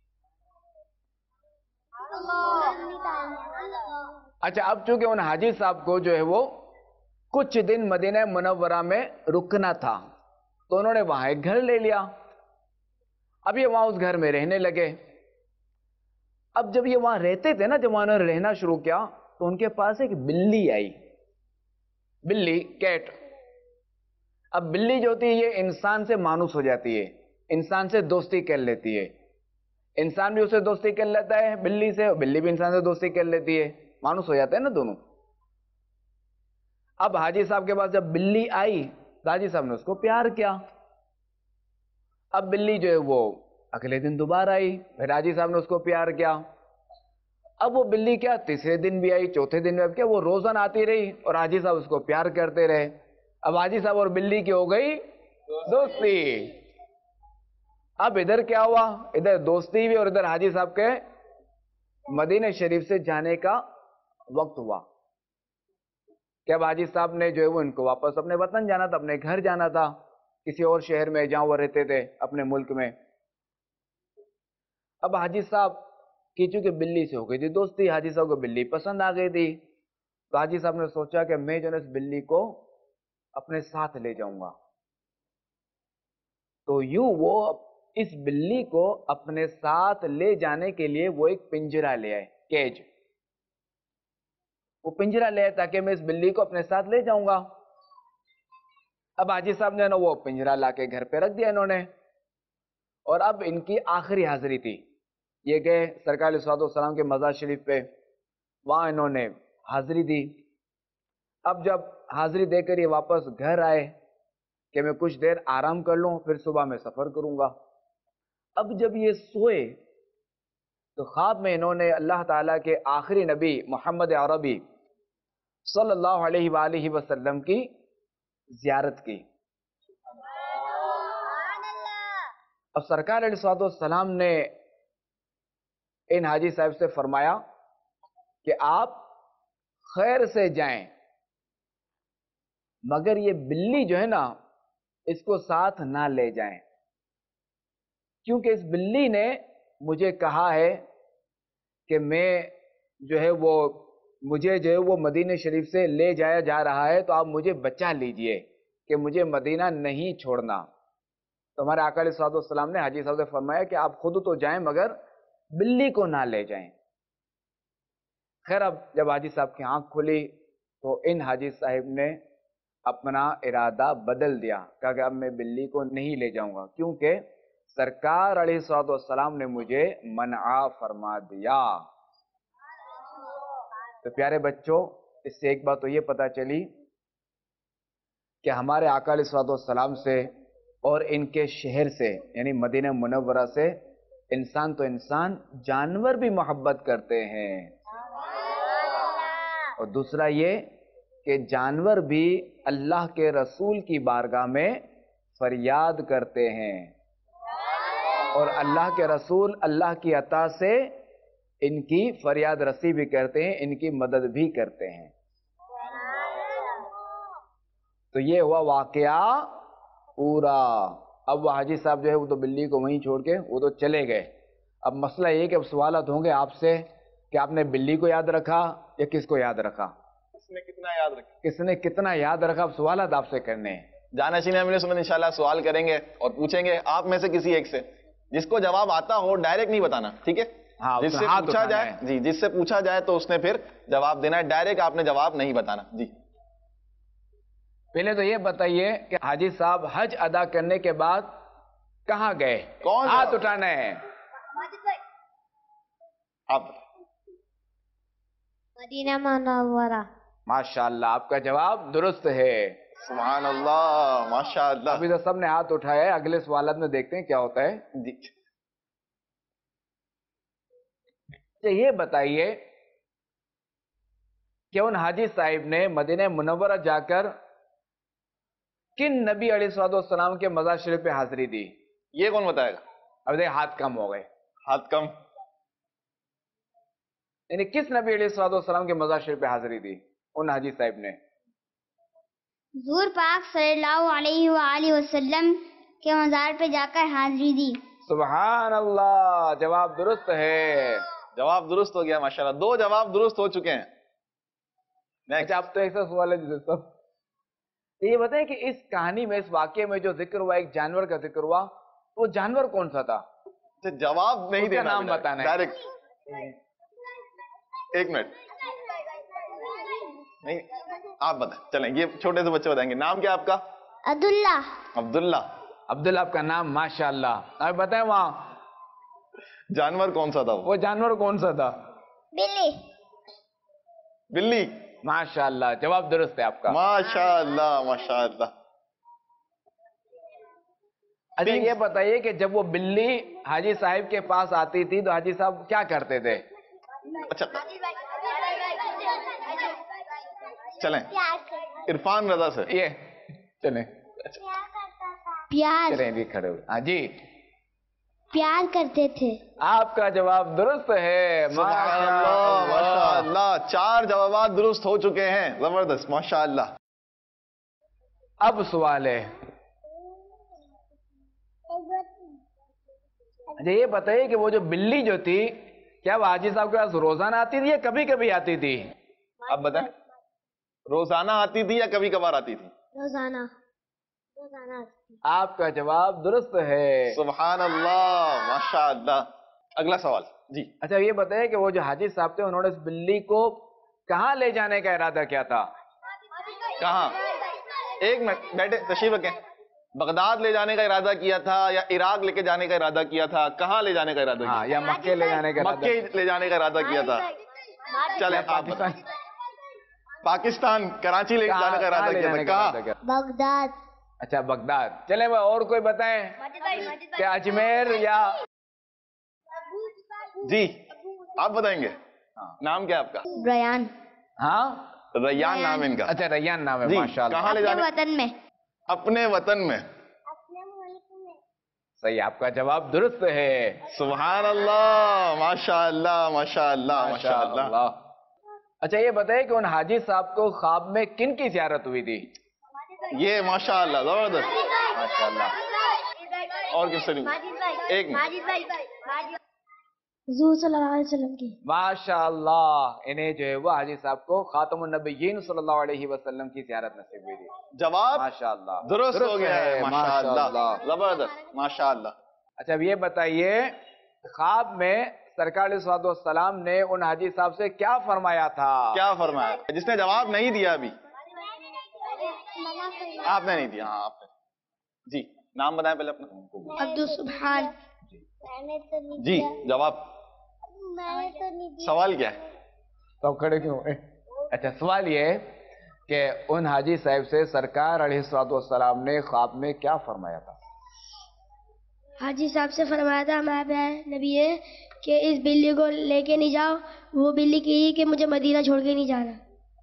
اچھا اب چونکہ ان حاجی صاحب کو جو ہے وہ کچھ دن مدینہ منورہ میں رکنا تھا تو انہوں نے وہاں ایک گھر لے لیا. اب یہ وہاں اس گھر میں رہنے لگے. اب جب یہ وہاں رہتے تھے نا، جب وہاں انہوں نے رہنا شروع کیا تو ان کے پاس ایک بلی آئی. بلی، کیٹ. اب بلی جو ہوتی ہے یہ انسان سے مانوس ہو جاتی ہے، انسان سے دوستی کر لیتی ہے. انسان بھی اسے دوستی کر لیتا ہے بلی سے، بلی بھی انسان سے دوستی کر لیتی ہے، مانوس ہو جاتا ہے نا دونوں. اب حاجی صاحب کے پاس جب بلی آئی تو حاجی صاحب نے اس کو پیار کیا. اب بلی جو ہے وہ اگلے دن دوبارہ آئی، پھر حاجی صاحب نے اس کو پیار کیا. اب وہ بلی کیا تیسرے دن بھی آئی, چوتھے دن بھی, اب کیا وہ روزانہ آتی رہی اور حاجی صاحب اس کو پیار کرتے رہے. اب حاجی صاحب اور بلی کی ہو گئی دوستی. اب ادھر کیا ہوا, ادھر دوستی بھی اور ادھر حاجی صاحب کے مدینہ شریف سے جانے کا وقت ہوا کہ اب حاجی صاحب نے جو ہے وہ ان کو واپس اپنے وطن جانا تھا, اپنے گھر جانا تھا, کسی اور شہر میں جہاں وہ رہتے تھے اپنے ملک میں. اب حاجی صاحب کی چونکہ بلی سے ہو گئی تھی دوستی, حاجی صاحب کو بلی پسند آ گئی تھی, تو حاجی صاحب نے سوچا کہ میں جو ہے اس بلی کو اپنے ساتھ لے جاؤں گا. تو یوں وہ اس بلی کو اپنے ساتھ لے جانے کے لیے وہ ایک پنجرا لے آئے, کیج. وہ پنجرا لے آئے تاکہ میں اس بلی کو اپنے ساتھ لے جاؤں گا. اب حاجی صاحب نے نا وہ پنجرا لا کے گھر پہ رکھ دیا انہوں نے, اور اب ان کی آخری حاضری تھی. یہ گئے سرکار علیہ الصلوۃ والسلام کے مزار شریف پہ, وہاں انہوں نے حاضری دی. اب جب حاضری دے کر یہ واپس گھر آئے کہ میں کچھ دیر آرام کر لوں پھر صبح میں سفر کروں گا. اب جب یہ سوئے تو خواب میں انہوں نے اللہ تعالیٰ کے آخری نبی محمد عربی صلی اللہ علیہ وآلہ وسلم کی زیارت کی. اب سرکار علیہ الصلوۃ والسلام نے ان حاجی صاحب سے فرمایا کہ آپ خیر سے جائیں, مگر یہ بلی جو ہے نا اس کو ساتھ نہ لے جائیں, کیونکہ اس بلی نے مجھے کہا ہے کہ میں جو ہے وہ مجھے جو ہے وہ مدینہ شریف سے لے جایا جا رہا ہے, تو آپ مجھے بچا لیجئے کہ مجھے مدینہ نہیں چھوڑنا. تو ہمارے آقا علیہ الصلوۃ والسلام نے حاجی صاحب سے فرمایا کہ آپ خود تو جائیں مگر بلی کو نہ لے جائیں. خیر اب جب حاجی صاحب کی آنکھ کھلی تو ان حاجی صاحب نے اپنا ارادہ بدل دیا, کہا کہ اب میں بلی کو نہیں لے جاؤں گا کیونکہ سرکار علیہ الصلوۃ والسلام نے مجھے منع فرما دیا. تو پیارے بچوں, اس سے ایک بات تو یہ پتا چلی کہ ہمارے آقا علیہ الصلوۃ والسلام سے اور ان کے شہر سے یعنی مدینہ منورہ سے انسان تو انسان, جانور بھی محبت کرتے ہیں. اور دوسرا یہ کہ جانور بھی اللہ کے رسول کی بارگاہ میں فریاد کرتے ہیں, اور اللہ کے رسول اللہ کی عطا سے ان کی فریاد رسی بھی کرتے ہیں, ان کی مدد بھی کرتے ہیں. تو یہ ہوا واقعہ پورا. اب وہ حاجی صاحب جو ہے وہ تو بلی کو وہیں چھوڑ کے وہ تو چلے گئے. اب مسئلہ یہ کہ اب سوالات ہوں گے آپ سے کہ آپ نے بلی کو یاد رکھا یا کس کو یاد رکھا, کس نے کتنا یاد رکھا, کس نے کتنا یاد رکھا. اب سوالات آپ سے کرنے ہیں. جانشین امیر سنت انشاءاللہ سوال کریں گے اور پوچھیں گے آپ میں سے کسی ایک سے, جس کو جواب آتا ہو ڈائریکٹ نہیں بتانا, ٹھیک ہے؟ جس سے پوچھا جائے, جی جس سے پوچھا جائے تو اس نے پھر جواب دینا ہے, ڈائریکٹ آپ نے جواب نہیں بتانا. جی پہلے تو یہ بتائیے کہ حاجی صاحب حج ادا کرنے کے بعد کہاں گئے؟ کون ہاتھ اٹھانا ہے. آپ مدینہ منورہ. ماشاءاللہ آپ کا جواب درست ہے. سبحان اللہ, ماشاءاللہ. ابھی تو سب نے ہاتھ اٹھایا ہے, اگلے سوالات میں دیکھتے ہیں کیا ہوتا ہے. جی یہ بتائیے کہ ان حاجی صاحب نے مدینہ منورہ جا کر کن نبی علیہ الصلوۃ والسلام کے مزار شریف پہ حاضری دی؟ یہ کون بتائے گا؟ اب دیکھ ہاتھ کم ہو گئے. ہاتھ کم, یعنی کس نبی علیہ الصلوۃ والسلام کے مزار شریف پہ حاضری دی ان حاجی صاحب نے؟ حضور پاک صلی اللہ علیہ وآلہ وسلم کے مزار پہ جا کر حاضری دی. سبحان اللہ, جواب درست ہے. جواب درست ہو گیا ماشاءاللہ, 2 جواب درست ہو چکے ہیں. اچھا اب تو ایسا سوال ہے جسے سب یہ بتائیں کہ اس کہانی میں, اس واقعے میں جو ذکر ہوا, ایک جانور کا ذکر ہوا, وہ جانور کون سا تھا؟ جواب نہیں دینا, نام بتانا ہے ڈائریکٹ. ایک منٹ نہیں, آپ بتائیں, چلیں یہ چھوٹے سے بچے بتائیں گے. نام کیا آپ کا؟ عبداللہ. عبداللہ. عبداللہ آپ کا نام, ماشاءاللہ. آپ بتائیں وہاں جانور کون سا تھا؟ وہ جانور کون سا تھا؟ بلی. بلی. ماشاءاللہ, جواب درست ہے آپ کا. ماشاءاللہ ماشاءاللہ. اچھا یہ بتائیے کہ جب وہ بلی حاجی صاحب کے پاس آتی تھی تو حاجی صاحب کیا کرتے تھے؟ اچھا چلیں عرفان رضا سے. یہ چلیں پیار چلیں جی کھڑے ہوئے. ہاں جی پیار کرتے تھے. آپ کا جواب درست ہے. سبحان اللہ ماشاء اللہ, 4 جوابات درست ہو چکے ہیں. زبردست ماشاء اللہ. اب سوال ہے, اچھا یہ بتائیے کہ وہ جو بلی جو تھی کیا وہ حاجی صاحب کے پاس روزانہ آتی تھی یا کبھی کبھی آتی تھی؟ آپ بتائیں, روزانہ آتی تھی یا کبھی کبھار آتی تھی؟ روزانہ. آپ کا جواب درست ہے. سبحان اللہ ماشاء اللہ. اگلا سوال جی. اچھا یہ بتائیے کہ وہ جو حاجی صاحب تھے انہوں نے اس بلی کو کہاں لے جانے کا ارادہ کیا تھا؟ کہاں؟ ایک منٹ بیٹھے, تشریف رکھیں. بغداد لے جانے کا ارادہ کیا تھا یا عراق لے کے جانے کا ارادہ کیا تھا؟ کہاں لے جانے کا ارادہ کیا؟ یا مکے لے جانے کا ارادہ؟ مکے لے جانے کا ارادہ کیا تھا. چلیں آپ بتائیں. پاکستان کراچی لے جانے کا ارادہ کیا تھا, کہاں؟ بغداد. اچھا بغداد. چلیں وہ اور کوئی بتائیں کہ اجمیر یا؟ جی آپ بتائیں گے. نام کیا آپ کا؟ ریان. ہاں ریان نام ان کا. اچھا ریان نام ہے. جی ماشاءاللہ. کہاں لے جانے؟ وطن میں. اپنے وطن میں. صحیح, آپ کا جواب درست ہے. سبحان اللہ ماشاء اللہ ماشاء اللہ ماشاء اللہ. اچھا یہ بتائیے کہ ان حاجی صاحب کو خواب میں کن کی زیارت ہوئی تھی؟ یہ ماشاء اللہ زبردست ماشاء اللہ. اور کس سے نہیں؟ ایک منٹ. حضور صلی اللہ علیہ وسلم کی. ماشاء اللہ, انہیں جو ہے وہ حاجی صاحب کو خاتم النبیین صلی اللہ علیہ وسلم کی زیارت نصیب ہوئی تھی. جواب ماشاء اللہ درست ہو گیا ہے. ماشاء اللہ اللہ. زبردست ماشاء اللہ. اچھا اب یہ بتائیے خواب میں سرکار علیہ الصلوۃ والسلام نے ان حاجی صاحب سے کیا فرمایا تھا؟ کیا فرمایا؟ جس نے جواب نہیں دیا ابھی. آپ نے نہیں دیا. ہاں آپ نے. جی نام بتائیں پہلے اپنا. عبدالسبحان. جی جواب. سوال کیا ہے؟ تو کھڑے کیوں ہوئے؟ اچھا سوال یہ ہے کہ ان حاجی صاحب سے سرکار علیہ الصلوۃ والسلام نے خواب میں کیا فرمایا تھا؟ حاجی صاحب سے فرمایا تھا ہمارے نبی ہے کہ اس بلی کو لے کے نہیں جاؤ. وہ بلی کہی کہ مجھے مدینہ چھوڑ کے نہیں جانا.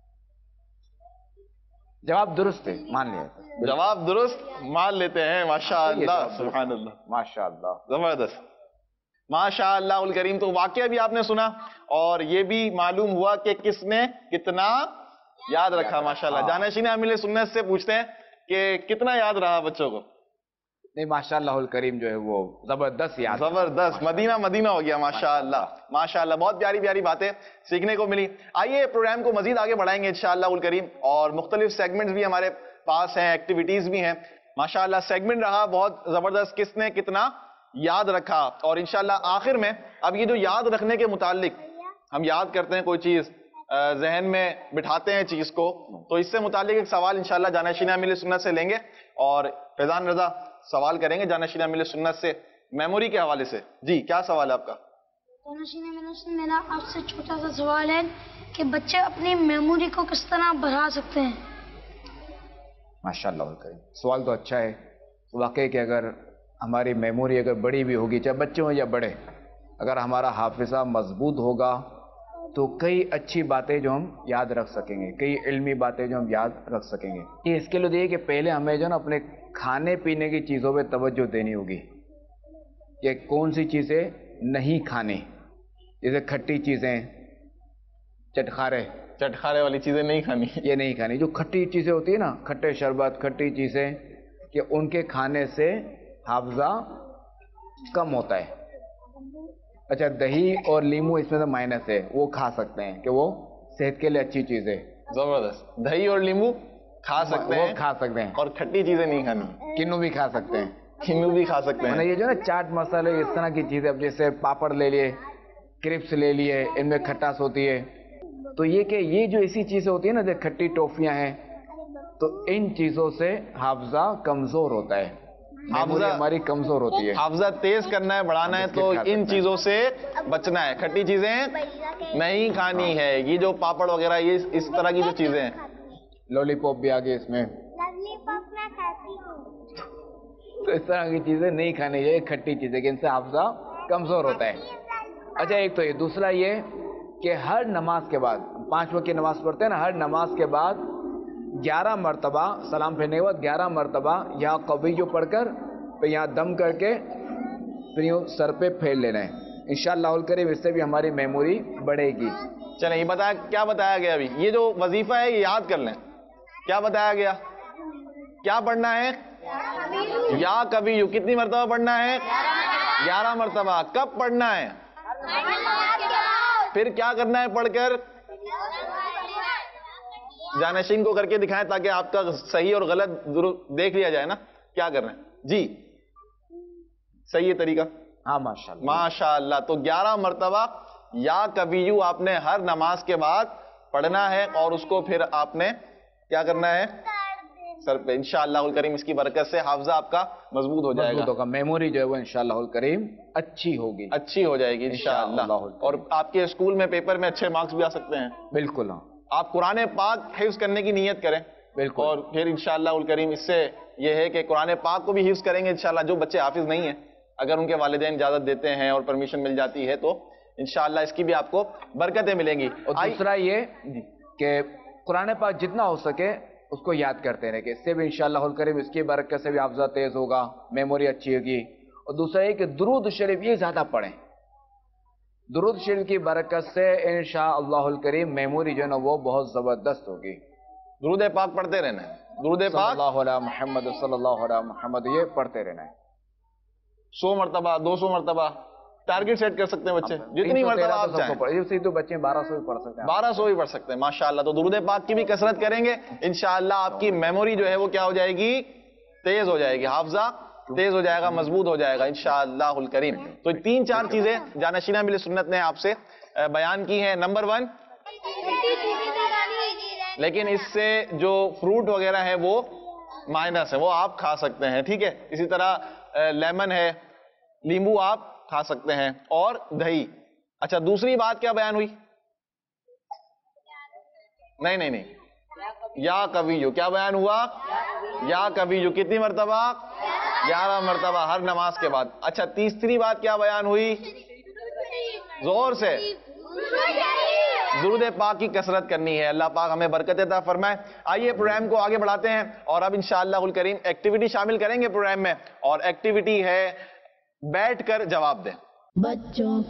جواب درست ہے, مان لیا. جواب درست مان لیتے ہیں. ماشاء اللہ سبحان اللہ ماشاء اللہ زبردست ماشاء اللہ الکریم. تو واقعہ بھی آپ نے سنا اور یہ بھی معلوم ہوا کہ کس نے کتنا یاد رکھا. ماشاء اللہ. جانشین اہل سنت سے پوچھتے ہیں کہ کتنا یاد رہا بچوں کو؟ نہیں ماشاء اللہ الکریم جو ہے وہ زبردست یاد. زبردست. مدینہ مدینہ ہو گیا. ماشاء اللہ ماشاء اللہ. بہت پیاری پیاری باتیں سیکھنے کو ملی. آئیے پروگرام کو مزید آگے بڑھائیں گے انشاءاللہ الکریم, اور مختلف سیگمنٹس بھی ہمارے پاس ہیں, ایکٹیویٹیز بھی ہیں. ماشاء اللہ سیگمنٹ رہا بہت زبردست, کس نے کتنا یاد رکھا. اور انشاءاللہ آخر میں اب یہ جو یاد رکھنے کے متعلق ہم یاد کرتے ہیں کوئی چیز, ذہن میں بٹھاتے ہیں چیز کو, تو اس سے متعلق ایک سوال انشاءاللہ جانشین اہل سنت سے لیں گے اور فیضان رضا سوال کریں گے جانشین اہل سنت سے میموری کے حوالے سے. جی کیا سوال ہے آپ کا؟ جانشین اہل سنت, میرا آپ سے چھوٹا سا سوال ہے کہ بچے اپنی میموری کو کس طرح بڑھا سکتے ہیں؟ ماشاء اللہ الکریم, سوال تو اچھا ہے. واقعی کہ اگر ہماری میموری اگر بڑی بھی ہوگی, چاہے بچے ہوں یا بڑے, اگر ہمارا حافظہ مضبوط ہوگا تو کئی اچھی باتیں جو ہم یاد رکھ سکیں گے, کئی علمی باتیں جو ہم یاد رکھ سکیں گے. یہ اس کے لیے کہ پہلے ہمیں جو نا اپنے کھانے پینے کی چیزوں پہ توجہ دینی ہوگی کہ کون سی چیزیں نہیں کھانی, جیسے کھٹی چیزیں, چٹخارے والی چیزیں نہیں کھانی, یہ نہیں کھانی. جو کھٹی چیزیں ہوتی ہیں نا, کھٹے شربت, کھٹی چیزیں, کہ ان کے کھانے سے حافظہ کم ہوتا ہے. اچھا دہی اور لیمو اس میں سے مائنس ہے, وہ کھا سکتے ہیں کہ وہ صحت کے لیے اچھی چیز ہے. زبردست. دہی اور لیمو کھا سکتے ہیں, کھا سکتے ہیں, اور کھٹی چیزیں نہیں کھانی. کنو بھی کھا سکتے ہیں, کنو بھی کھا سکتے ہیں. یہ جو نا چاٹ مسالے اس طرح کی چیزیں, اب جیسے پاپڑ لے لیے, کرپس لے لیے, ان میں کھٹاس ہوتی ہے. تو یہ کہ یہ جو ایسی چیزیں ہوتی ہیں نا, جیسے کھٹی ٹوفیاں ہیں, تو ان چیزوں سے حافظہ کمزور ہوتا ہے, حافظہ ہماری کمزور ہوتی ہے. حافظہ تیز کرنا ہے, بڑھانا ہے, تو ان چیزوں سے بچنا ہے. کھٹی چیزیں نہیں کھانی ہے. یہ جو پاپڑ وغیرہ, یہ اس طرح کی جو چیزیں ہیں, لولی پاپ بھی آگے اس میں, تو اس طرح کی چیزیں نہیں کھانی چاہیے, کھٹی چیزیں, کہ ان سے حافظہ کمزور ہوتا ہے. اچھا ایک تو یہ, دوسرا یہ کہ ہر نماز کے بعد 5 وقت کی نماز پڑھتے ہیں نا, ہر نماز کے بعد 11 مرتبہ سلام پھیرنے کے بعد 11 مرتبہ یا قویو پڑھ کر پھر یہاں دم کر کے پھر یوں سر پہ پھیر لینا ہے. انشاءاللہ الکریم اس سے بھی ہماری میموری بڑھے گی. چلیں یہ کیا بتایا گیا ابھی؟ یہ جو وظیفہ ہے یہ یاد کر لیں. کیا بتایا گیا؟ کیا پڑھنا ہے؟ یا کبھی کتنی مرتبہ پڑھنا ہے؟ 11 مرتبہ. کب پڑھنا ہے؟ پھر کیا کرنا ہے پڑھ کر؟ جانشین کو کر کے دکھائیں تاکہ آپ کا صحیح اور غلط دیکھ لیا جائے نا. کیا کر رہے ہیں جی؟ صحیح ہے طریقہ؟ ہاں ماشاءاللہ ماشاءاللہ. تو 11 مرتبہ یا کبیو آپ نے ہر نماز کے بعد پڑھنا ہے اور اس کو پھر آپ نے کیا کرنا ہے؟ سر پہ. انشاءاللہ الکریم اس کی برکت سے حافظہ آپ کا مضبوط ہو جائے گا. میموری جو ہے وہ انشاءاللہ الکریم اچھی ہوگی, اچھی ہو جائے گی انشاءاللہ. اور آپ کے اسکول میں پیپر میں اچھے مارکس بھی آ سکتے ہیں. بالکل. ہاں آپ قرآن پاک حفظ کرنے کی نیت کریں. بالکل. اور پھر انشاءاللہ الکریم اس سے یہ ہے کہ قرآن پاک کو بھی حفظ کریں گے انشاءاللہ. جو بچے حافظ نہیں ہیں اگر ان کے والدین اجازت دیتے ہیں اور پرمیشن مل جاتی ہے تو انشاءاللہ اس کی بھی آپ کو برکتیں ملیں گی. اور دوسرا یہ کہ قرآن پاک جتنا ہو سکے اس کو یاد کرتے رہیں کہ اس سے بھی انشاءاللہ الکریم اس کی برکت سے بھی حافظہ تیز ہوگا, میموری اچھی ہوگی. اور دوسرا یہ کہ درود شریف یہ زیادہ پڑھیں. درود شریف کی برکت سے انشاءاللہ الکریم میموری جو ہے نا وہ بہت زبردست ہوگی. درود پاک پڑھتے رہنا ہے. درود پاک صلی اللہ علیہ محمد صلی اللہ علیہ محمد یہ پڑھتے رہنا ہے. 100 مرتبہ 200 مرتبہ ٹارگٹ سیٹ کر سکتے ہیں بچے, جتنی مرتبہ آپ چاہیں. اسی تو بچے 1200 بھی پڑھ سکتے ہیں. 1200 بھی پڑھ سکتے ہیں ماشاءاللہ. تو درود پاک کی بھی کثرت کریں گے انشاءاللہ آپ کی میموری جو ہے وہ کیا ہو جائے گی؟ تیز ہو جائے گی. حافظہ تیز ہو جائے گا, مضبوط ہو جائے گا انشاءاللہ الکریم. تو 3-4 چیزیں جانشینہ مل سنت نے آپ سے بیان کی ہیں. نمبر 1, لیکن اس سے جو فروٹ وغیرہ ہے وہ مائنس ہے, وہ آپ کھا سکتے ہیں. ٹھیک ہے. اسی طرح لیمن ہے, لیمبو آپ کھا سکتے ہیں, اور دہی. اچھا دوسری بات کیا بیان ہوئی؟ نہیں یا کبھی کیا بیان ہوا؟ یا کبھی کتنی مرتبہ؟ 11 مرتبہ ہر نماز کے بعد. اچھا تیسری بات کیا بیان ہوئی؟ زور سے درود پاک کی کثرت کرنی ہے. اللہ پاک ہمیں برکت عطا فرمائے. آئیے پروگرام کو آگے بڑھاتے ہیں اور اب انشاءاللہ الکریم ایکٹیویٹی شامل کریں گے پروگرام میں, اور ایکٹیویٹی ہے بیٹھ کر جواب دیں. بچوں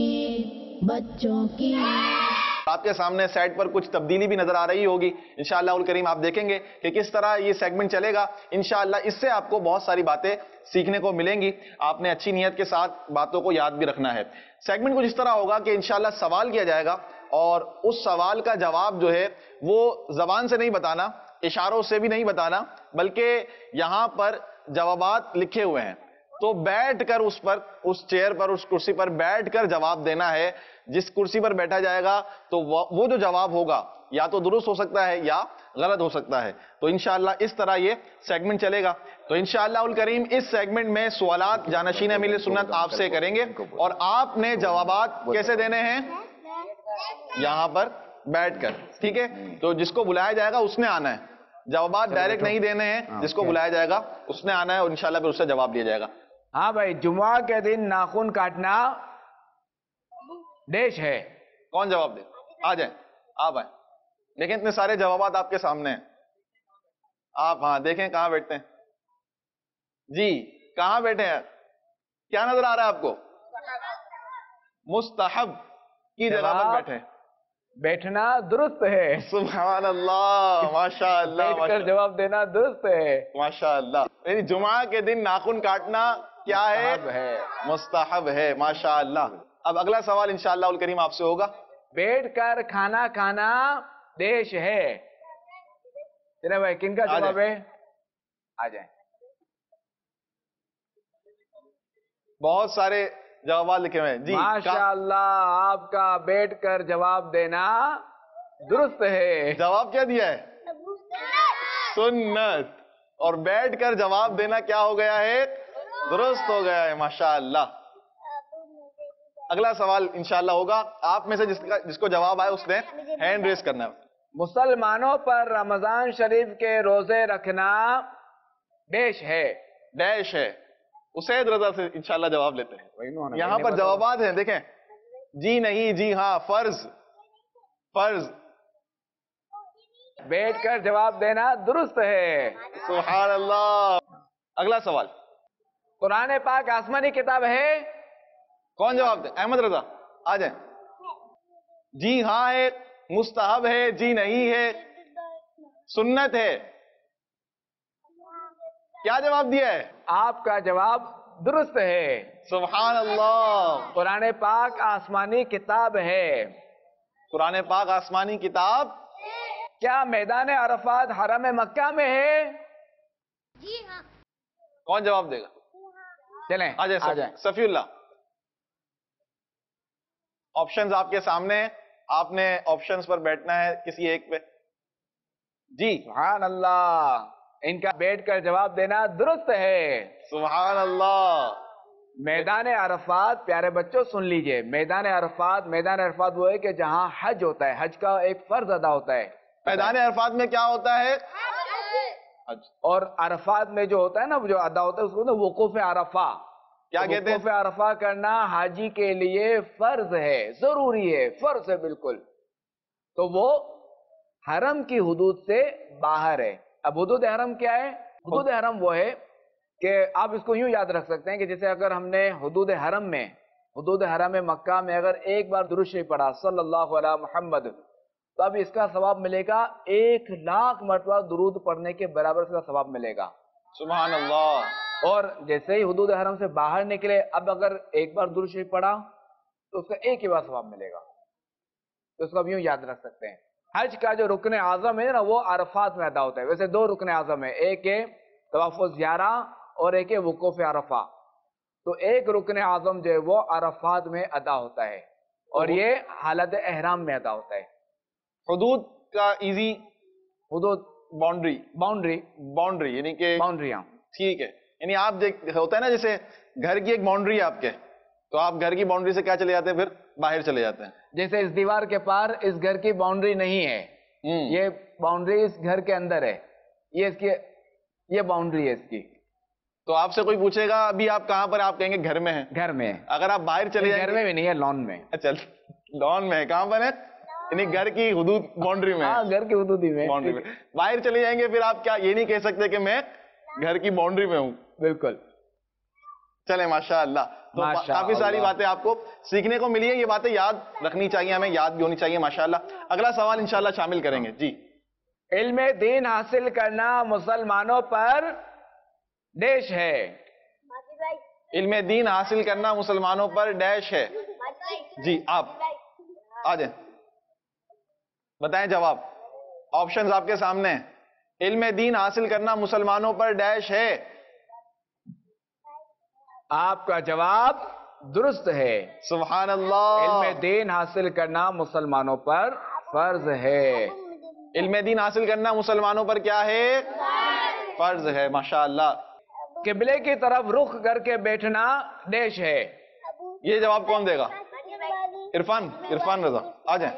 کی آپ کے سامنے سائٹ پر کچھ تبدیلی بھی نظر آ رہی ہوگی. انشاءاللہ الکریم آپ دیکھیں گے کہ کس طرح یہ سیگمنٹ چلے گا. انشاءاللہ اس سے آپ کو بہت ساری باتیں سیکھنے کو ملیں گی. آپ نے اچھی نیت کے ساتھ باتوں کو یاد بھی رکھنا ہے. سیگمنٹ کچھ اس طرح ہوگا کہ انشاءاللہ سوال کیا جائے گا اور اس سوال کا جواب جو ہے وہ زبان سے نہیں بتانا, اشاروں سے بھی نہیں بتانا, بلکہ یہاں پر جوابات لکھے ہوئے ہیں. تو بیٹھ کر اس چیئر پر, اس کرسی پر بیٹھ کر جواب دینا ہے. جس کرسی پر بیٹھا جائے گا تو وہ جو جواب ہوگا یا تو درست ہو سکتا ہے یا غلط ہو سکتا ہے. تو انشاءاللہ اس طرح یہ سیگمنٹ چلے گا. تو انشاءاللہ الکریم اس سیگمنٹ میں سوالات جانشین امیل سنت آپ سے کریں گے, اور آپ نے جوابات کیسے دینے ہیں؟ یہاں پر بیٹھ کر. ٹھیک ہے. تو جس کو بلایا جائے گا اس نے آنا ہے. جوابات ڈائریکٹ نہیں دینے ہیں, جس کو بلایا جائے گا اس نے آنا ہے, اور انشاءاللہ پھر اس سے جواب لیا جائے گا. ہاں بھائی, جمعہ کے دن ناخن کاٹنا ڈیش ہے. کون جواب دے؟ آ جائیں, آپ آئیں. دیکھیں اتنے سارے جوابات آپ کے سامنے ہیں. آپ ہاں دیکھیں کہاں بیٹھتے ہیں جی, کہاں بیٹھے ہیں؟ کیا نظر آ رہا ہے آپ کو؟ مستحب کی جگہ پر بیٹھے. بیٹھنا درست ہے. سبحان اللہ, ماشاء اللہ. بیٹھ کر جواب دینا درست ہے. ماشاء اللہ. یعنی جمعہ کے دن ناخن کاٹنا کیا ہے؟ مستحب ہے. ماشاء اللہ. اب اگلا سوال انشاءاللہ الکریم آپ سے ہوگا. بیٹھ کر کھانا کھانا دیش ہے. تیرے بھائی کن کا جواب ہے؟ آ جائیں. بہت سارے جوابات لکھے ہوئے ہیں جی. ماشاءاللہ آپ کا بیٹھ کر جواب دینا درست ہے. جواب کیا دیا ہے؟ سنت. اور بیٹھ کر جواب دینا کیا ہو گیا ہے؟ درست ہو گیا ہے. ماشاءاللہ. اگلا سوال انشاءاللہ ہوگا. آپ میں سے جس کو جواب آئے اس نے ہینڈ ریز کرنا ہے. مسلمانوں پر رمضان شریف کے روزے رکھنا ڈیش ہے. ڈیش ہے. اسید رضا سے انشاءاللہ جواب لیتے ہیں. یہاں پر جوابات ہیں دیکھیں. جی نہیں, جی ہاں, فرض, فرض. بیٹھ کر جواب دینا درست ہے. سبحان اللہ. اگلا سوال. قرآن پاک آسمانی کتاب ہے؟ کون جواب دے؟ احمد رضا آ جائیں. جی ہاں ہے, مستحب ہے, جی نہیں ہے, سنت ہے. کیا جواب دیا ہے؟ آپ کا جواب درست ہے. سبحان اللہ. قرآن پاک آسمانی کتاب ہے. قرآن پاک آسمانی کتاب. کیا میدان عرفات حرم مکہ میں ہے؟ جی ہاں. کون جواب دے گا؟ چلیں آ جائیں. صفی اللہ. آپشنز آپ کے سامنے ہیں, آپ نے آپشنز پر بیٹھنا ہے کسی ایک پہ. جی سبحان اللہ. ان کا بیٹھ کر جواب دینا درست ہے. سبحان اللہ. میدان عرفات, پیارے بچوں سن لیجئے, میدان عرفات وہ ہے کہ جہاں حج ہوتا ہے, حج کا ایک فرض ادا ہوتا ہے. میدان عرفات میں کیا ہوتا ہے؟ حج. اور عرفات میں جو ہوتا ہے نا, جو ادا ہوتا ہے اس کو وقوف عرفہ. کیا کہتے ہیں؟ وقوف عرفہ کرنا حاجی کے لیے فرض ہے, ضروری ہے, فرض ہے بالکل. تو وہ حرم کی حدود سے باہر ہے. اب حدود حرم کیا ہے؟ حدود حرم وہ ہے کہ آپ اس کو یوں یاد رکھ سکتے ہیں کہ جیسے اگر ہم نے حدود حرم مکہ میں اگر ایک بار درود شریف پڑھا صلی اللہ علیہ محمد, تو اب اس کا ثواب ملے گا 1,00,000 مرتبہ درود پڑھنے کے برابر اس کا ثواب ملے گا. سبحان اللہ. اور جیسے ہی حدود حرم سے باہر نکلے, اب اگر ایک بار درود شریف پڑھا تو اس کا ایک ہی بار ثواب ملے گا. تو اس کو اب یوں یاد رکھ سکتے ہیں. حج کا جو رکن اعظم ہے نا, وہ عرفات میں ادا ہوتا ہے. ویسے 2 رکن اعظم ہے, ایک ہے طواف الزیارہ اور ایک ہے وقوف عرفہ. تو ایک رکن اعظم جو ہے وہ عرفات میں ادا ہوتا ہے, اور یہ حالت احرام میں ادا ہوتا ہے. حدود کا ایزی حدود باؤنڈری یعنی کہ باؤنڈریاں. ٹھیک ہے. یعنی آپ ہوتا ہے نا, جیسے گھر کی ایک باؤنڈری ہے آپ کے, تو آپ گھر کی باؤنڈری سے کیا چلے جاتے ہیں, پھر باہر چلے جاتے ہیں. جیسے اس دیوار کے پار اس گھر کی باؤنڈری نہیں ہے, یہ باؤنڈری اس گھر کے اندر ہے, یہ باؤنڈری ہے اس کی. تو آپ سے کوئی پوچھے گا ابھی آپ کہاں پر, آپ کہیں گے گھر میں ہیں. گھر میں. اگر آپ باہر چلے جائیں, گھر میں بھی نہیں ہے, لان میں. اچھا لان میں ہے. کہاں پر ہے؟ یعنی گھر کی حدود باؤنڈری میں. ہاں, گھر کی حدود ہی میں. باہر چلے جائیں گے, پھر آپ کیا یہ نہیں کہہ سکتے کہ میں گھر کی باؤنڈری میں ہوں. بالکل. چلے ماشاء اللہ. تو کافی ساری باتیں آپ کو سیکھنے کو ملی ہے. یہ باتیں یاد رکھنی چاہیے, ہمیں یاد بھی ہونی چاہیے ماشاء اللہ. اگلا سوال انشاءاللہ شامل کریں گے. جی. علم دین حاصل کرنا مسلمانوں پر ڈیش ہے. علم دین حاصل کرنا مسلمانوں پر ڈیش ہے. جی آپ آ جائیں, بتائیں جواب. آپشنز آپ کے سامنے ہیں. علم دین حاصل کرنا مسلمانوں پر ڈیش ہے. آپ کا جواب درست ہے. سبحان اللہ. علم دین حاصل کرنا مسلمانوں پر فرض ہے. علم دین حاصل کرنا مسلمانوں پر کیا ہے؟ فرض ہے. ماشاء اللہ. قبلے کی طرف رخ کر کے بیٹھنا ڈیش ہے. یہ جواب کون دے گا؟ عرفان رضا آ جائیں.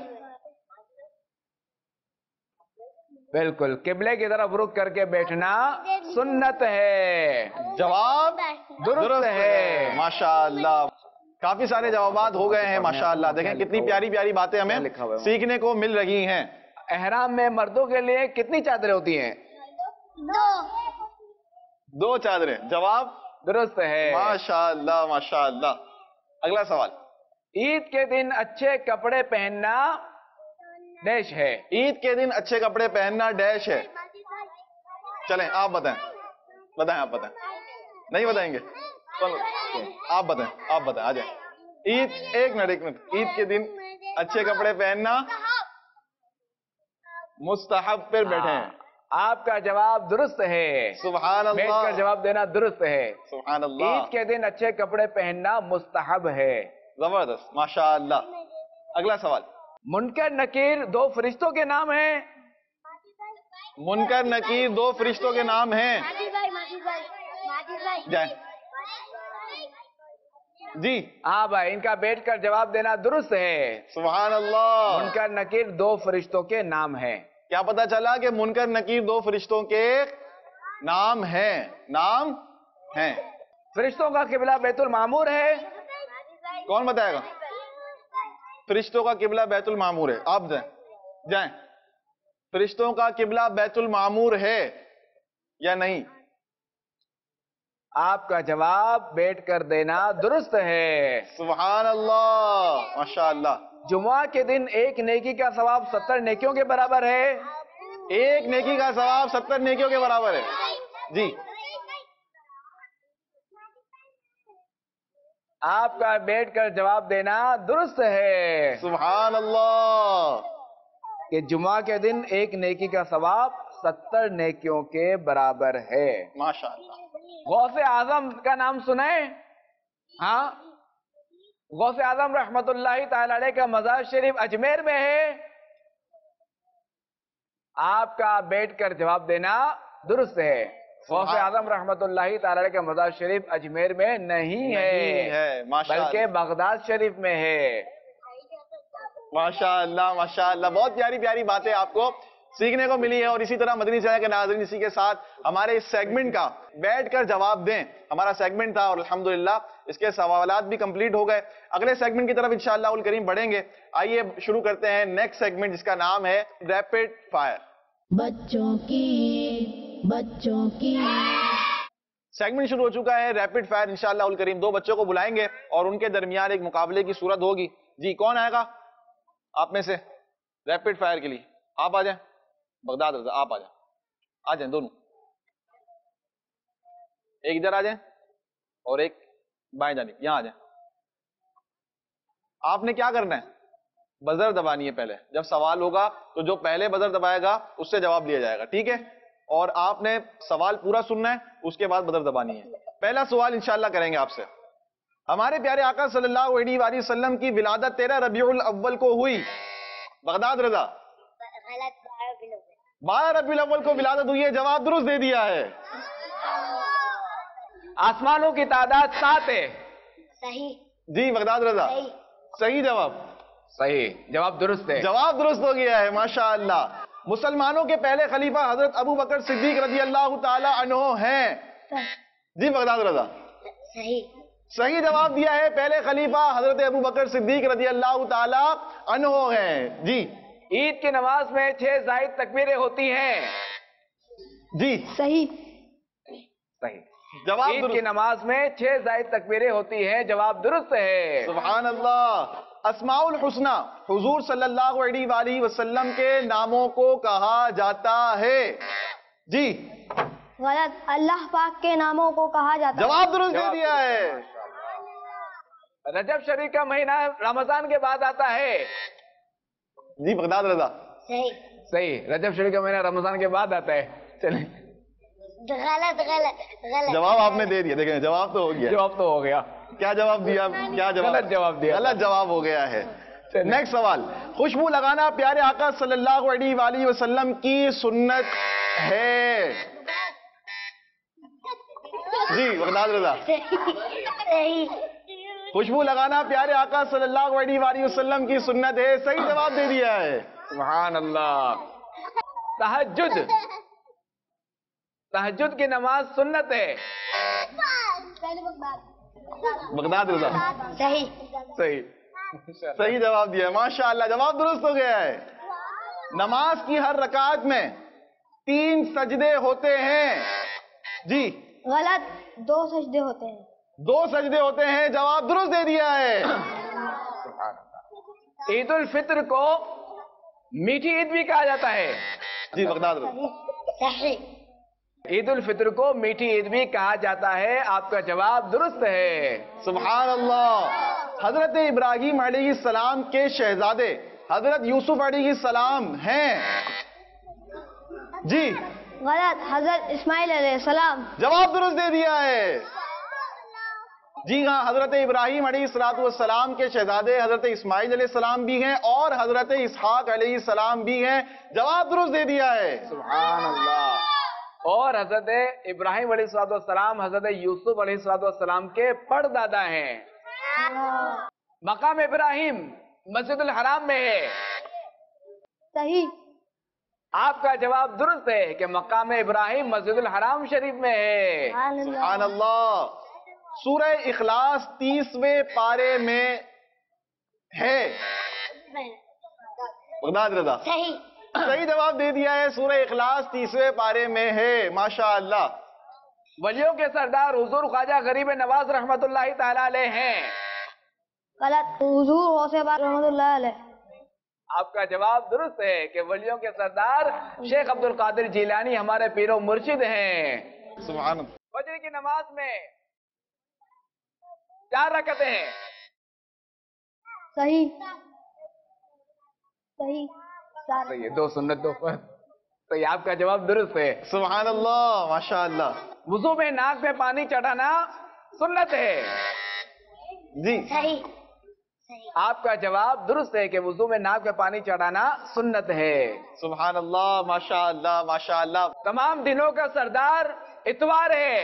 بالکل, قبلے کی طرف رخ کر کے بیٹھنا سنت ہے. جواب درست ہے. ماشاء اللہ. کافی سارے جوابات ہو گئے ہیں ماشاء اللہ. دیکھیں کتنی پیاری پیاری باتیں ہمیں سیکھنے کو مل رہی ہیں. احرام میں مردوں کے لیے کتنی چادریں ہوتی ہیں؟ 2 چادریں. جواب درست ہے. ماشاء اللہ ماشاء اللہ. اگلا سوال. عید کے دن اچھے کپڑے پہننا ڈیش ہے. عید کے دن اچھے کپڑے پہننا ڈیش ہے. چلیں آپ بتائیں. آپ بتائیں. نہیں بتائیں گے؟ آپ بتائیں آ جائیں. ایک منٹ. عید کے دن اچھے کپڑے پہننا مستحب پر بیٹھے ہیں. آپ کا جواب درست ہے. سبحان اللہ. بیٹھ کر جواب دینا درست ہے. سبحان اللہ. عید کے دن اچھے کپڑے پہننا مستحب ہے. زبردست ماشاء اللہ. اگلا سوال. منکر نکیر 2 فرشتوں کے نام ہیں. منکر نکیر 2 فرشتوں کے نام ہیں. جائیں. جی ہاں بھائی, ان کا بیٹھ کر جواب دینا درست ہے. سبحان اللہ. منکر نکیر 2 فرشتوں کے نام ہیں. کیا پتا چلا کہ منکر نکیر 2 فرشتوں کے نام ہیں. فرشتوں کا قبلہ بیت المعمور ہے. کون بتائے گا؟ فرشتوں کا قبلہ بیت المعمور ہے. آپ جائیں. جائیں. فرشتوں کا قبلہ بیت المعمور ہے یا نہیں؟ آپ کا جواب بیٹھ کر دینا درست ہے. سبحان اللہ، ماشاء اللہ. جمعہ کے دن ایک نیکی کا ثواب 70 نیکیوں کے برابر ہے. ایک نیکی کا ثواب 70 نیکیوں کے برابر ہے. جی آپ کا بیٹھ کر جواب دینا درست ہے. سبحان اللہ. کہ جمعہ کے دن ایک نیکی کا ثواب 70 نیکیوں کے برابر ہے. ماشاء اللہ. غوث اعظم کا نام سنیں؟ ہاں، غوث اعظم رحمت اللہ تعالی علیہ کا مزار شریف اجمیر میں ہے. آپ کا بیٹھ کر جواب دینا درست ہے. غوث اعظم رحمت اللہ تعالی علیہ کا مزار شریف اجمیر میں نہیں ہے بلکہ بغداد شریف میں ہے. ماشاء اللہ ماشاء اللہ. بہت پیاری پیاری باتیں آپ کو سیکھنے کو ملی ہے. اور اسی طرح مدنی چینل کے ناظرین اسی کے ساتھ ہمارے اس سیگمنٹ کا بیٹھ کر جواب دیں ہمارا سیگمنٹ تھا، اور الحمدللہ اس کے سوالات بھی کمپلیٹ ہو گئے. اگلے سیگمنٹ کی طرف انشاءاللہ الکریم بڑھیں گے. آئیے شروع کرتے ہیں نیکسٹ سیگمنٹ جس کا نام ہے ریپڈ فائر. بچوں کی سیگمنٹ شروع ہو چکا ہے ریپڈ فائر. انشاءاللہ الکریم 2 بچوں کو بلائیں گے اور ان کے درمیان ایک مقابلے کی صورت ہوگی. جی کون آئے گا آپ میں سے ریپڈ فائر کے لیے؟ آپ آ جائیں. بغداد رضا آپ آ جائیں دونوں. ایک ادھر آ جائیں اور ایک بائیں جانب یہاں آ جائیں. آپ نے کیا کرنا ہے؟ بزر دبانی ہے پہلے. جب سوال ہوگا تو جو پہلے بزر دبائے گا اس سے جواب لیا جائے گا، ٹھیک ہے؟ اور آپ نے سوال پورا سننا ہے، اس کے بعد بزر دبانی ہے. پہلا سوال انشاءاللہ کریں گے آپ سے. ہمارے پیارے آقا صلی اللہ علیہ وآلہ وسلم کی ولادت 13 ربیع الاول کو ہوئی. بغداد رضا 12 ربیع الاول کو ولادت ہوئی ہے. جواب درست دے دیا ہے. آسمانوں کی تعداد 7 ہے. صحیح. جی بغداد رضا صحیح جواب. صحیح جواب درست ہے. جواب درست ہو گیا ہے ماشاءاللہ. مسلمانوں کے پہلے خلیفہ حضرت ابو بکر صدیق رضی اللہ تعالی عنہ ہیں. جی بغداد رضا صحیح جواب دیا ہے. پہلے خلیفہ حضرت ابو بکر صدیق رضی اللہ تعالی عنہ ہیں. جی عید کی نماز میں 6 زائد تکبیریں ہوتی ہیں. جی صحیح. جواب عید کی نماز میں 6 زائد تکبیریں ہوتی ہیں. جواب درست ہے. سبحان اللہ. اسماء الحسنہ حضور صلی اللہ علیہ وآلہ وسلم کے ناموں کو کہا جاتا ہے. جی غلط. اللہ پاک کے ناموں کو کہا جاتا ہے. جواب درست دے دیا ہے. رجب شریف کا مہینہ رمضان کے بعد آتا ہے. جی بغداد رضا صحیح. رجب شریف کا مہینہ رمضان کے بعد آتا ہے. چلیں غلط. جواب آپ نے دے دیا. دیکھیں جواب تو ہو گیا. جواب تو ہو گیا. کیا جواب دیا؟ کیا جواب؟ غلط جواب دیا. غلط جواب ہو گیا ہے. نیکسٹ سوال. خوشبو لگانا پیارے آقا صلی اللہ علیہ وآلہ وسلم کی سنت ہے. جی بغداد رضا خوشبو لگانا پیارے آقا صلی اللہ علیہ وآلہ وسلم کی سنت ہے. صحیح جواب دے دیا ہے. سبحان اللہ. تہجد کی نماز سنت ہے. بغداد رضا صحیح. صحیح جواب دیا ہے ماشاءاللہ. جواب درست ہو گیا ہے. نماز کی ہر رکعت میں 3 سجدے ہوتے ہیں. جی غلط. 2 سجدے ہوتے ہیں. 2 سجدے ہوتے ہیں. جواب درست دے دیا ہے. عید الفطر کو میٹھی عید بھی کہا جاتا ہے. جی بغداد رضا صحیح. عید الفطر کو میٹھی عید بھی کہا جاتا ہے. آپ کا جواب درست ہے. سبحان اللہ. حضرت ابراہیم علیہ السلام کے شہزادے حضرت یوسف علیہ السلام ہیں. جی غلط. حضرت اسماعیل علیہ السلام. جواب درست دے دیا ہے. جی ہاں حضرت ابراہیم علیہ السلام کے شہزادے حضرت اسماعیل علیہ السلام بھی ہیں اور حضرت اسحاق علیہ السلام بھی ہیں. جواب درست دے دیا ہے. سبحان اللہ. اور حضرت ابراہیم علیہ السلام حضرت یوسف علیہ السلام کے پردادا ہیں. مقام ابراہیم مسجد الحرام میں ہے. صحیح. آپ کا جواب درست ہے کہ مقام ابراہیم مسجد الحرام شریف میں ہے. سبحان اللہ. سورہ اخلاص 30ویں پارے میں ہے. بغداد رضا صحیح. صحیح جواب دے دیا ہے. سورہ اخلاص 30ویں پارے میں ہے. ماشاءاللہ. ولیوں کے سردار حضور خواجہ غریب نواز رحمت اللہ تعالی علیہ ہیں. غلط. حضور غوث پاک رحمۃ اللہ علیہ. آپ کا جواب درست ہے کہ ولیوں کے سردار شیخ عبد القادر جیلانی ہمارے پیر و مرشد ہیں. سبحان اللہ. فجر کی نماز میں 4 رکعتیں ہیں. صحیح. صحیح. صحیح ہے. 2 سنت 2 فرض. صحیح. آپ کا جواب درست ہے. سبحان اللہ. ماشاءاللہ. وضو میں ناک میں پانی چڑھانا سنت ہے. جی صحیح. آپ کا جواب درست ہے کہ وضو میں ناک میں پانی چڑھانا سنت ہے. سبحان اللہ. ماشاءاللہ. ماشاءاللہ. تمام دنوں کا سردار اتوار ہے.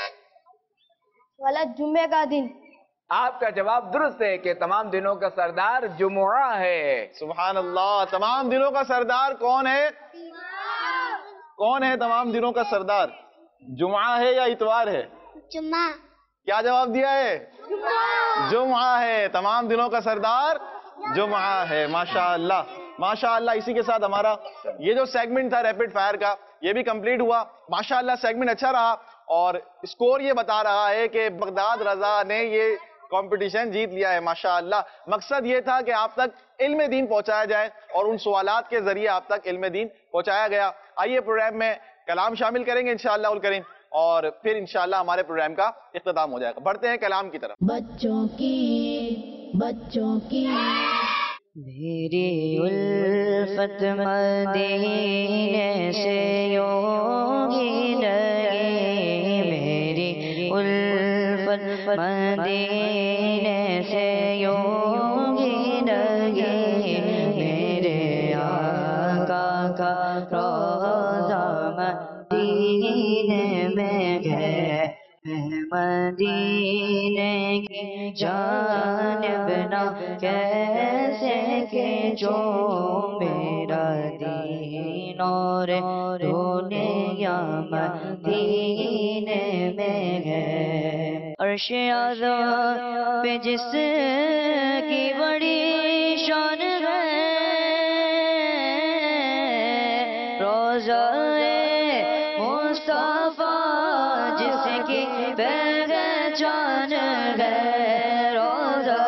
غلط. جمعے کا دن. آپ کا جواب درست ہے کہ تمام دنوں کا سردار جمعہ ہے. سبحان اللہ. تمام دنوں کا سردار کون ہے؟ کون ہے تمام دنوں کا سردار؟ جمعہ ہے یا اتوار ہے؟ جمعہ. کیا جواب دیا ہے؟ جمعہ ہے. تمام دنوں کا سردار جمعہ ہے. ماشاءاللہ. ماشاءاللہ. اسی کے ساتھ ہمارا یہ جو سیگمنٹ تھا ریپڈ فائر کا یہ بھی کمپلیٹ ہوا. ماشاءاللہ سیگمنٹ اچھا رہا اور اسکور یہ بتا رہا ہے کہ بغداد رضا نے یہ کمپٹیشن جیت لیا ہے. ماشاءاللہ. مقصد یہ تھا کہ آپ تک علم دین پہنچایا جائے اور ان سوالات کے ذریعے آپ تک علم دین پہنچایا گیا. آئیے پروگرام میں کلام شامل کریں گے انشاءاللہ الکریم اور پھر انشاءاللہ ہمارے پروگرام کا اختتام ہو جائے گا. بڑھتے ہیں کلام کی طرف. بچوں کی میری الفت مدینے سے یوں ہی لگی. میری الفت مدینے سے یوں ہی لگی. میرے آقا کا روضہ مدینے میں ہے. مدینے کی جانب نہ کیسے کہ جو میرا دین اور دنیا مدینے میں ہے. عرش اعظم پہ جس کی بڑی شان ہے روضہ مصطفیٰ جس کی پہچان ہے. روضہ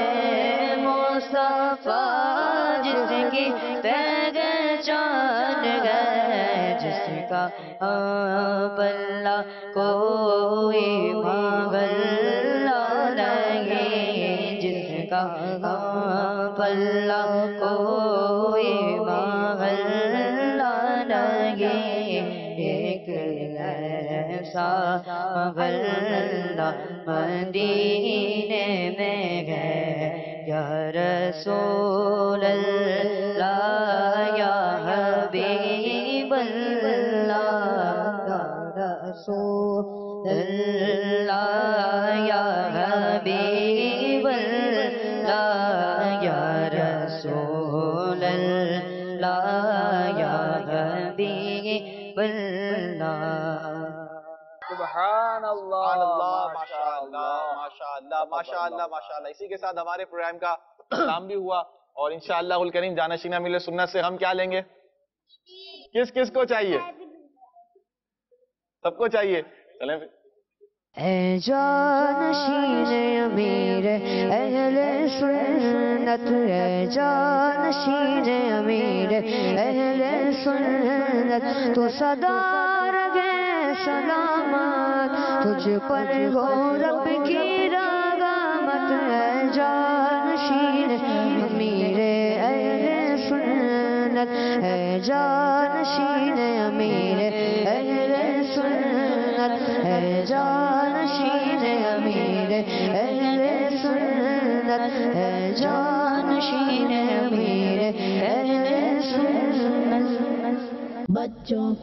مصطفیٰ جس کی پہچان ہے. جس کا پلہ کوئی مغلہ نہیں. جس کا پلہ کوئی مغلہ نہیں. ایک ایسا مغلہ مدینے میں ہے. یا رسول اللہ یا حبیب اللہ. یا رسول اللہ یا حبیب اللہ. یا رسول اللہ یا حبیب اللہ. سبحان اللہ. ماشاءاللہ. ماشاءاللہ. ماشاءاللہ. ماشاءاللہ. اسی کے ساتھ ہمارے پروگرام کا اختتام بھی ہوا اور انشاءاللہ الکریم جانشین امیل سنت سے ہم کیا لیں گے؟ کس کس کو چاہیے؟ سب کو چاہیے. چلیں پھر. اے جانشین امیر اہل سنت. اے جانشین امیر اہل سنت. تو صدا رہے سلامت تجھ پر ہو رب کی رحمت. اے جانشین امیر اہل سنت. اے جانشین امیر اہل سنت. اے جانشین امیر اہل سنت. اے جانشین امیر اہل سنت. بچوں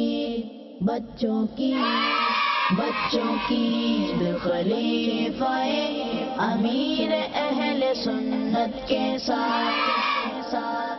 کی خلیفہ امیر اہل سنت کے ساتھ